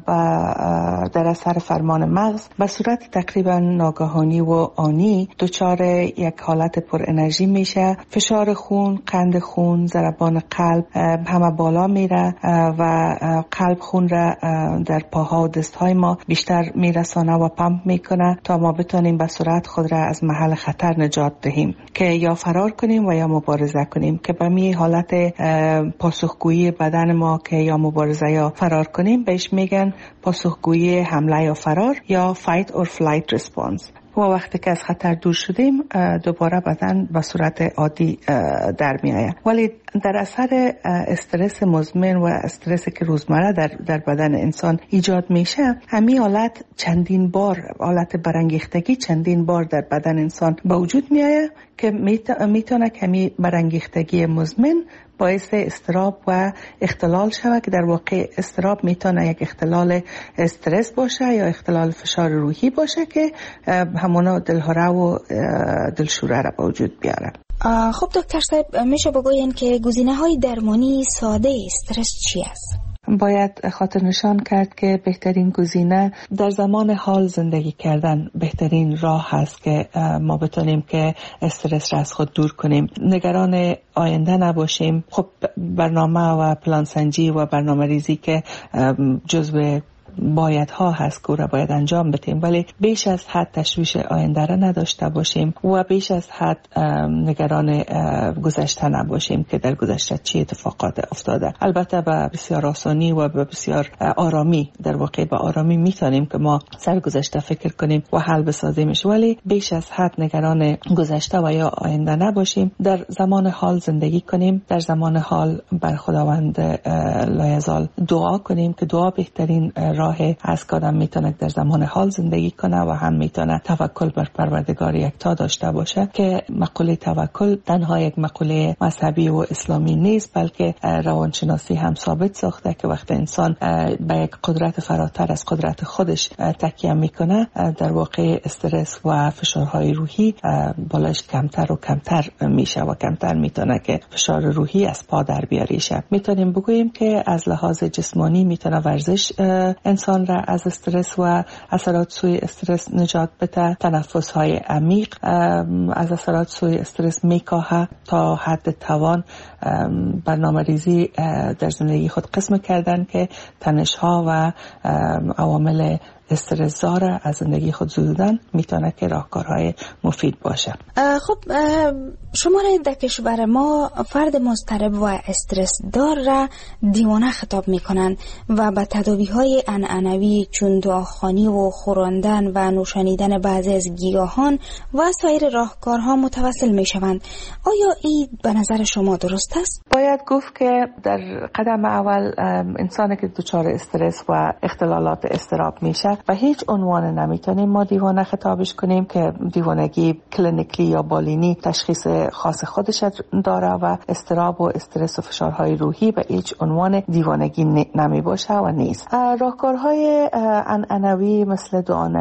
در اثر فرمان مغز به صورت تقریبا ناگهانی و آنی دچار یک حالت پر انرژی میشه. فشار خون، قند خون، ضربان قلب همه بالا میره و قلب خون را در پاها و دستهای ما بیشتر میرسانه و پمپ میکنه تا ما بتونیم به سرعت خود را از محل خطر نجات دهیم که یا فرار کنیم و یا مبارزه کنیم که به می حالت پاسخگویی بدن ما که یا مبارزه یا فرار کنیم بهش میگن پاسخگویی حمله یا فرار یا fight or flight response. و وقتی که از خطر دور شدیم دوباره بدن به صورت عادی در می آید. ولی در اثر استرس مزمن و استرس که روزمره در, در بدن انسان ایجاد میشه، همین حالت چندین بار، حالت برانگیختگی چندین بار در بدن انسان به وجود می آید که میتونه کمی برانگیختگی مزمن باعث اضطراب و اختلال شود که در واقع اضطراب میتونه یک اختلال استرس باشه یا اختلال فشار روحی باشه که همونا دلهره و دلشوره را به وجود بیاره. خب دکتر صاحب، میشه بگوین که گزینه‌های درمانی ساده استرس چی است؟ باید خاطر نشان کرد که بهترین گزینه در زمان حال زندگی کردن بهترین راه هست که ما بتونیم که استرس را از خود دور کنیم. نگران آینده نباشیم. خب برنامه و پلانسنجی و برنامه ریزی که جزو باید ها هست که را باید انجام بدیم، ولی بیش از حد تشویش آینده را نداشته باشیم و بیش از حد نگران گذشته نباشیم که در گذشته چی اتفاقات افتاده. البته به بسیار آسانی و به بسیار آرامی، در واقع به آرامی میتونیم که ما سر گذشته فکر کنیم و حل بسازیمش، ولی بیش از حد نگران گذشته و یا آینده نباشیم. در زمان حال زندگی کنیم، در زمان حال بر خداوند لایزال دعا کنیم که دعا بهترین راه از که آدم میتونه در زمان حال زندگی کنه و هم میتونه توکل بر پروردگار یکتا داشته باشه که مقوله توکل تنها یک مقوله مذهبی و اسلامی نیست، بلکه روانشناسی هم ثابت ساخته که وقتی انسان به یک قدرت فراتر از قدرت خودش تکیه میکنه، در واقع استرس و فشارهای روحی بالاش کمتر و کمتر میشه و کمتر میتونه که فشار روحی از پا در بیاریشه. میتونیم بگوییم که از لحاظ جسمانی میتونه ورزش انسان را از استرس و اثرات سوی استرس نجات بده. تنفس های عمیق از اثرات سوی استرس میکاهه. تا حد توان برنامه ریزی در زندگی خود قسم کردن که تنش ها و عوامل استرس داره از زندگی خود زدودن میتونه که راهکارهای مفید باشه. خب شماره در کشور ما فرد مضطرب و استرس دار را دیوانه خطاب میکنند و به تداوی‌های عنعنوی چون دعاخوانی و خوراندن و نوشانیدن بعضی از گیاهان و سایر راهکارها متوسل میشوند. آیا این به نظر شما درست است؟ باید گفت که در قدم اول انسانی که دچار استرس و اختلالات اضطراب میشه و هیچ عنوان نمیتونیم ما دیوانه خطابش کنیم که دیوانگی کلینیکلی یا بالینی تشخیص خاص خودش داره و اضطراب و استرس و فشارهای روحی به هیچ عنوان دیوانگی نمی باشه و نیست. راهکارهای عنعنوی مثل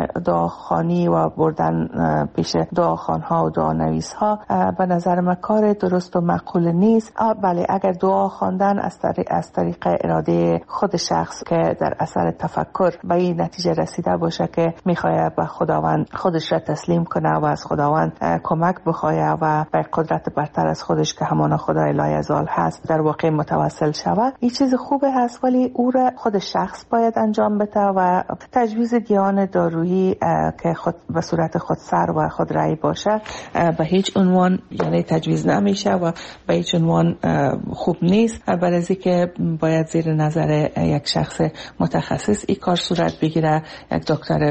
دعاخوانی و بردن پیش دعاخوانها و دعانویسها به نظر من کار درست و معقول نیست. بله اگر دعا خواندن از طریق از طریق اراده خود شخص که در اثر تفکر به این نتیجه رسیده باشه که میخواد به خداوند خودش را تسلیم کنه و از خداوند کمک بخواه و به قدرت برتر از خودش که همان خدای لایزال هست در واقع متوسل شود، این چیز خوبه هست، ولی او را خود شخص باید انجام بده و تجویز گیاهان دارویی که خود به صورت خودسر و خودرأی باشه به هیچ عنوان یعنی تجویز نمیشه و به هیچ عنوان خوب نیست. برای که باید زیر نظر یک شخص متخصص این کار صورت بگیره. یک دکتر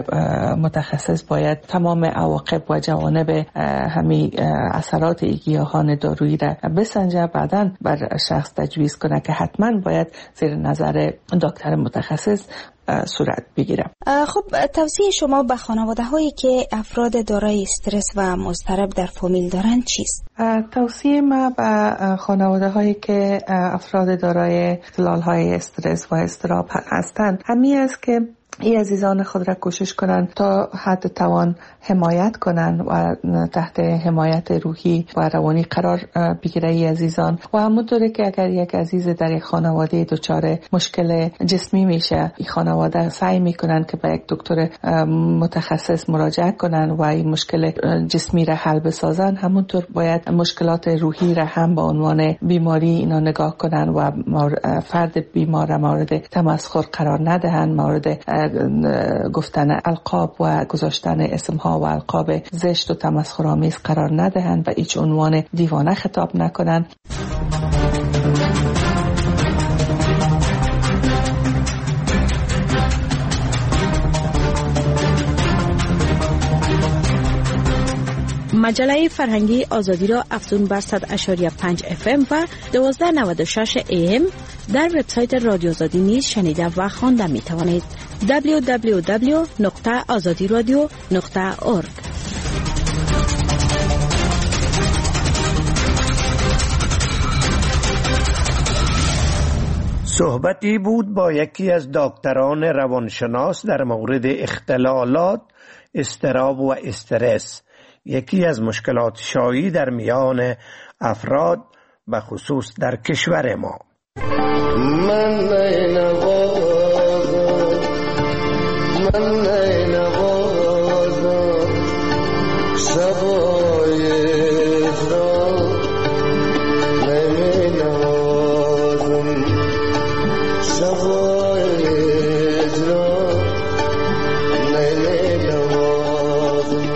متخصص باید تمام عواقب و جوانب همین اثرات گیاهان دارویی را بسنجه، بعداً بر شخص تجویز کنه که حتما باید زیر نظر دکتر متخصص صورت بگیره. خب توصیه شما به خانواده هایی که افراد دارای استرس و مضطرب در فامیل دارند چیست؟ توصیه ما به خانواده هایی که افراد دارای اختلال های استرس و اضطراب هستند همین است که ای عزیزان خود را کوشش کنند تا حد توان حمایت کنند و تحت حمایت روحی و روانی قرار بگیره ای عزیزان. و همونطوری که اگر یک عزیز در یک خانواده دچار مشکل جسمی میشه، این خانواده سعی میکنن که به یک دکتر متخصص مراجعه کنن و این مشکل جسمی را حل بسازن، همونطور باید مشکلات روحی را هم به عنوان بیماری اینا نگاه کنن و فرد بیمار را مورد تمسخر قرار ندهن، مورد گفتن القاب و گذاشتن اسمها و القاب زشت و تمسخرآمیز قرار ندهند و هیچ عنوان دیوانه خطاب نکنند. مجله فرهنگی آزادی را افزون بر صد اشاری پنج اف ام و دوازده نود و شش ای ام در وبسایت رادیو آزادی نیز شنیده و خوانده می توانید. دبلیو دبلیو دبلیو نقطه آزادی رادیو نقطه اورگ. صحبتی بود با یکی از دکتران روانشناس در مورد اختلالات اضطراب و استرس، یکی از مشکلات شایع در میان افراد به خصوص در کشور ما. من نینوازم من نینوازم شبای را نمینوازم شبای را نمینوازم.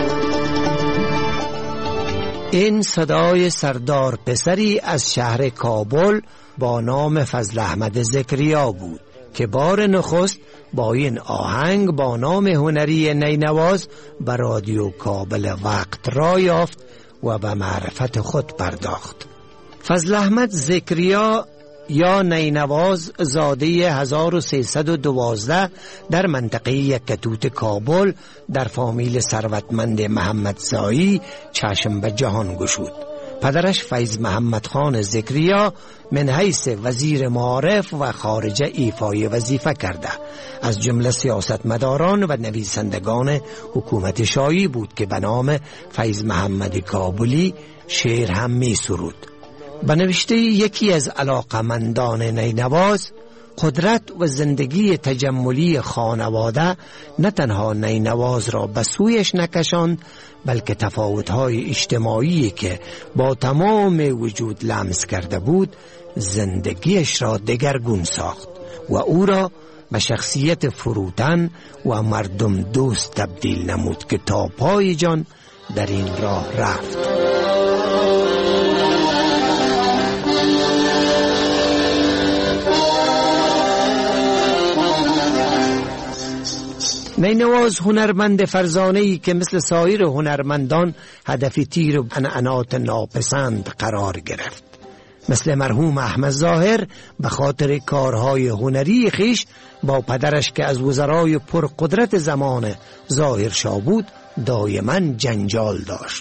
این صدای سردار پسری از شهر کابل با نام فضل احمد ذکریا بود که بار نخست با این آهنگ با نام هنری نینواز به رادیو کابل وقت را یافت و به معرفت خود پرداخت. فضل احمد ذکریا یا نینواز زاده هزار و سیصد و دوازده در منطقه یکتوت کابل در فامیل ثروتمند محمدزایی چشم به جهان گشود. پدرش فیض محمد خان ذکریا من حیث وزیر معارف و خارجه ایفای وظیفه کرده، از جمله سیاستمداران و نویسندگان حکومت شاهی بود که به نام فیض محمد کابلی شعر هم می سرود. به نوشته یکی از علاقمندان نینواز، قدرت و زندگی تجملی خانواده نه تنها نینواز را به سویش نکشاند، بلکه تفاوت‌های اجتماعی که با تمام وجود لمس کرده بود زندگیش را دگرگون ساخت و او را به شخصیت فروتن و مردم دوست تبدیل نمود که تا پای جان در این راه رفت. نینواز هنرمند فرزانه‌ای که مثل سایر هنرمندان هدف تیر و عنعنات ناپسند قرار گرفت. مثل مرحوم احمد ظاهر به خاطر کارهای هنری خیش با پدرش که از وزرای پرقدرت زمان ظاهر شاه بود دائما جنجال داشت.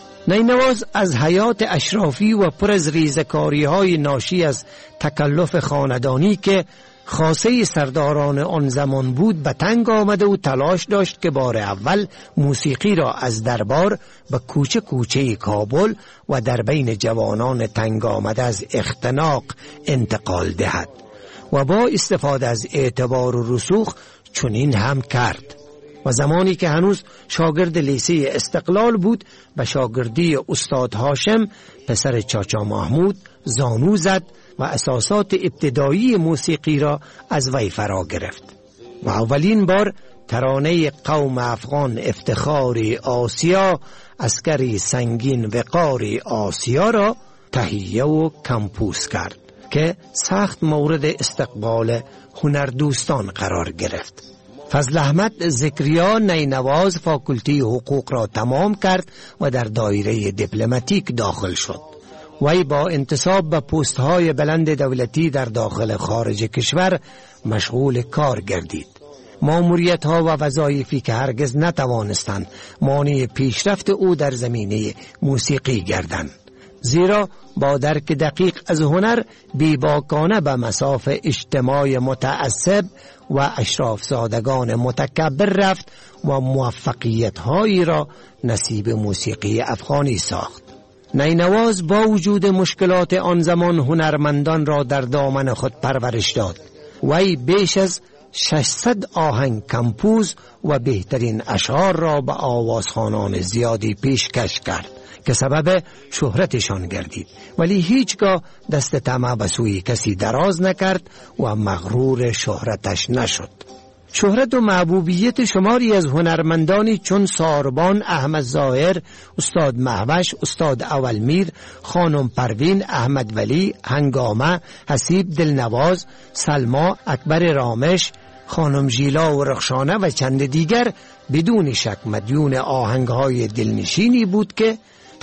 نینواز از حیات اشرافی و پر از ریزکاری های ناشی از تکلف خاندانی که خاصه سرداران آن زمان بود به تنگ آمده و تلاش داشت که بار اول موسیقی را از دربار به کوچه کوچه کابل و در بین جوانان تنگ آمده از اختناق انتقال دهد و با استفاده از اعتبار و رسوخ چنین هم کرد و زمانی که هنوز شاگرد لیسه استقلال بود به شاگردی استاد هاشم پسر چاچا محمود زانو زد و اساسات ابتدایی موسیقی را از وی فرا گرفت و اولین بار ترانه قوم افغان افتخاری آسیا عسکری سنگین وقاری آسیا را تهیه و کمپوز کرد که سخت مورد استقبال هنردوستان قرار گرفت. فضل احمد ذکریا نینواز فاکولتی حقوق را تمام کرد و در دایره دیپلماتیک داخل شد. وی با انتصاب به پست‌های بلند دولتی در داخل خارج کشور مشغول کار گردید. ماموریت‌ها و وظایفی که هرگز نتوانستند مانع پیشرفت او در زمینه موسیقی گردند. زیرا با درک دقیق از هنر بیباکانه به مصاف اجتماع متعصب و اشرافزادگان متکبر رفت و موفقیت‌هایی را نصیب موسیقی افغانی ساخت. نینواز با وجود مشکلات آن زمان هنرمندان را در دامن خود پرورش داد. وی بیش از ششصد آهنگ کمپوز و بهترین اشعار را به آوازخوانان زیادی پیشکش کرد که سبب شهرتشان گردید، ولی هیچگاه دست طمع به سوی کسی دراز نکرد و مغرور شهرتش نشد. شهرت و محبوبیت شماری از هنرمندانی چون ساربان، احمد ظاهر، استاد مهوش، استاد اولمیر، خانم پروین، احمد ولی، هنگامه، حسیب دلنواز، سلما، اکبر رامش، خانم ژیلا و رخشانه و چند دیگر بدون شک مدیون آهنگهای دلنشینی بود که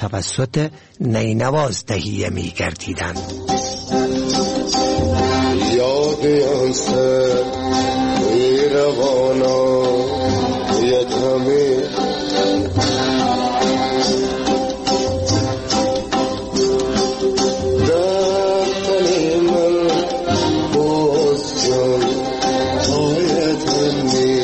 توسط نینواز تهیه می گردیدند. یاد آنسه روانا یتمی در تنی من باز جان آیتمی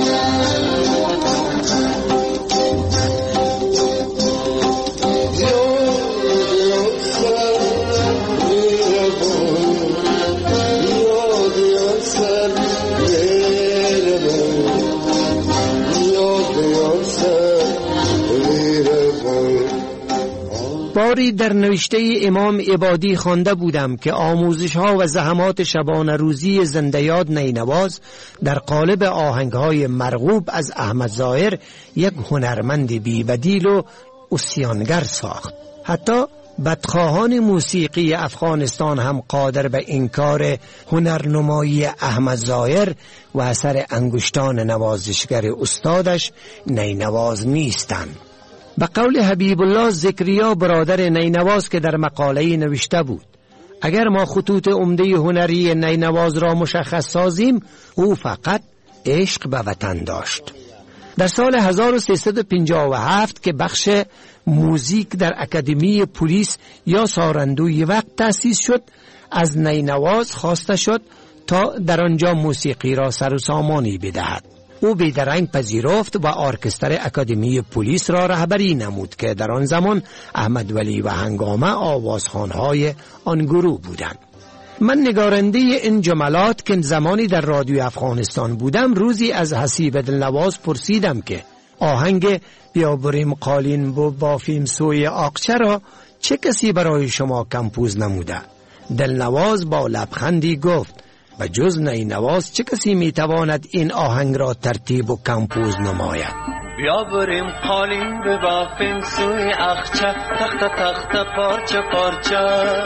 باری در نوشته امام عبادی خوانده بودم که آموزش ها و زحمات شبانه روزی زنده یاد نینواز در قالب آهنگ های مرغوب از احمد ظاهر یک هنرمند بی بدیل و عصیانگر ساخت. حتی بدخواهان موسیقی افغانستان هم قادر به انکار هنرنمایی احمد ظاهر و اثر انگشتان نوازشگر استادش نینواز نیستند. به قول حبیب الله ذکریا برادر نینواز که در مقاله نوشته بود: اگر ما خطوط عمده هنری نینواز را مشخص سازیم، او فقط عشق به وطن داشت. در سال هزار و سیصد و پنجاه و هفت که بخش موزیک در اکادمی پلیس یا سارندوی وقت تأسیس شد، از نینواز خواسته شد تا در آنجا موسیقی را سر و سامانی بدهد. او بیدرنگ پذیرفت و ارکستر اکادمی پلیس را رهبری نمود که در آن زمان احمد ولی و هنگامه آوازخوانهای آن گروه بودند. من نگارنده این جملات که زمانی در رادیو افغانستان بودم روزی از حسیب دلنواز پرسیدم که آهنگ بیا بریم قالین بو بافیم سوی آقچه را چه کسی برای شما کمپوز نموده؟ دلنواز با لبخندی گفت: و جز نینواز چه کسی میتواند این آهنگ را ترتیب و کمپوز نماید؟ بیا بریم قالین ببافیم سوی اخچه، تخت تخت پارچه پارچه،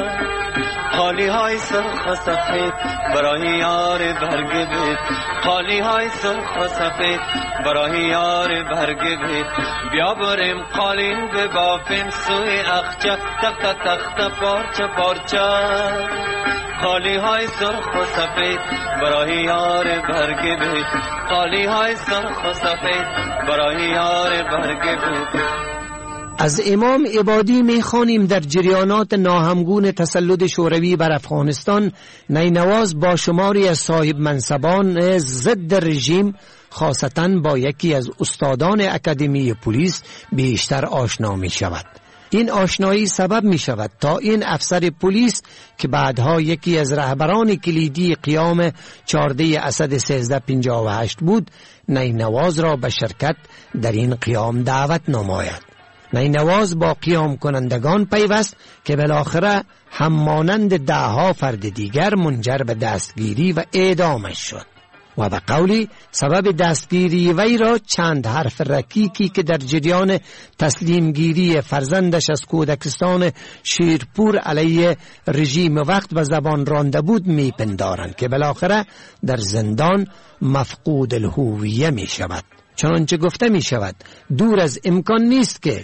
قالی های سرخ و سفید برای یار برگ بید، قالی های سرخ و سفید برای یار برگ بید. بیا بریم قالین ببافیم سوی اخچه، تخت تخت پارچه پارچه، قالی های سرخ و سفید برای یار برگ بید، قالی های سرخ و سفید برای یار برگ بید. از امام عبادی میخوانیم در جریانات ناهمگون تسلط شوروی بر افغانستان، نینواز با شماری از صاحب منصبان ضد رژیم خاصتاً با یکی از استادان اکادمی پلیس بیشتر آشنا می شود. این آشنایی سبب می شود تا این افسر پلیس که بعدها یکی از رهبران کلیدی قیام چهارده اسد سیزده پنجاه و هشت بود، نینواز را به شرکت در این قیام دعوت نماید. نینواز با قیام کنندگان پیوست که بالاخره هم مانند دهها فرد دیگر منجر به دستگیری و اعدامش شد و به قولی سبب دستگیری وی را چند حرف رکیکی که در جریان تسلیمگیری فرزندش از کودکستان شیرپور علیه رژیم وقت و زبان رانده بود میپندارند که بالاخره در زندان مفقود الهویه می شود. چنانچه گفته می شود دور از امکان نیست که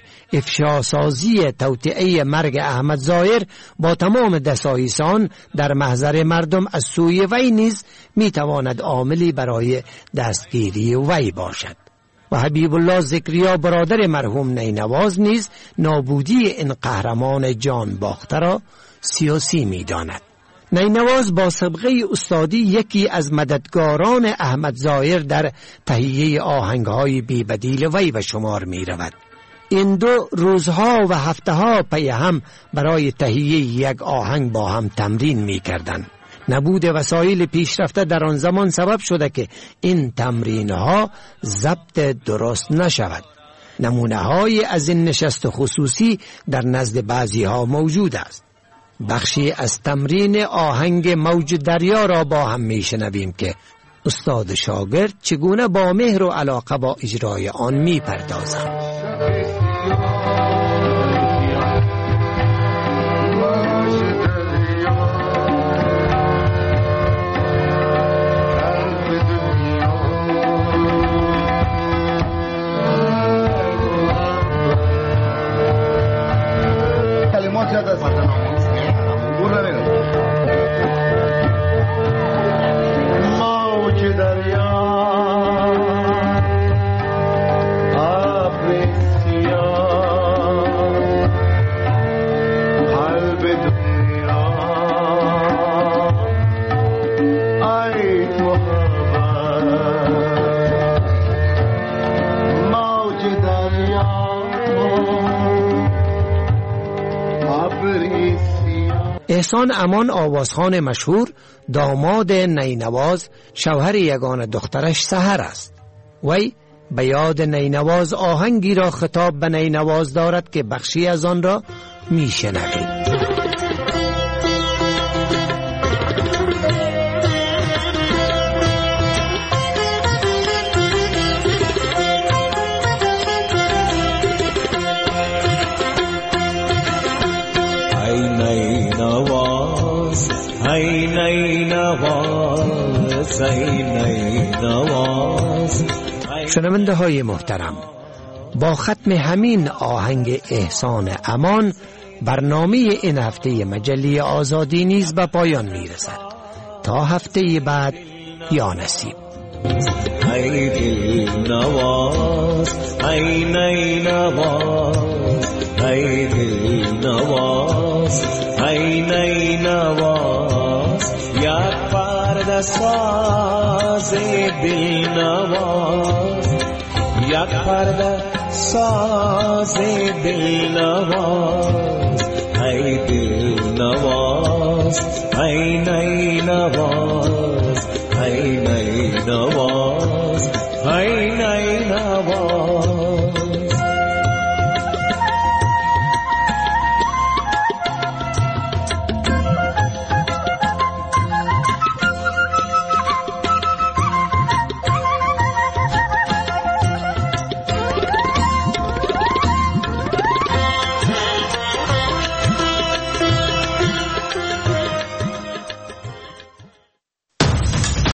افشاسازی توطئه مرگ احمد ظاهر با تمام دسایسان در محضر مردم از سوی وی نیز می تواند عاملی برای دستگیری وی باشد. و حبیب الله ذکریا برادر مرحوم نینواز نیز نابودی این قهرمان جان باخته را سیاسی می داند. نینواز با سابقه استادی یکی از مددگاران احمد ظاهر در تهیه آهنگ‌های بی‌بدیل وی به شمار می رود. این دو روزها و هفته‌ها پی هم برای تهیه یک آهنگ با هم تمرین می کردند. نبود وسایل پیشرفته در آن زمان سبب شده که این تمرین‌ها ضبط درست نشود. نمونه‌های از این نشست خصوصی در نزد بعضی‌ها موجود است. بخشی از تمرین آهنگ موج دریا را با هم میشنویم که استاد شاگرد چگونه با مهر و علاقه با اجرای آن میپردازند. احسان امان آوازخوان مشهور داماد نینواز شوهر یگانه دخترش سحر است. وی به یاد نینواز آهنگی را خطاب به نینواز دارد که بخشی از آن را میشنویم. ای نینواز ای نینواز. شنونده های محترم، با ختم همین آهنگ احسان امان برنامه این هفته مجله آزادی نیز به پایان میرسد. تا هفته بعد یا نصیب. ای دل نواز ای نینواز ای دل نواز ای نینواز یک پرده ساز دل نواز یک پرده ساز دل نواز ای دل نواز ای نینواز ای نینواز ای نینواز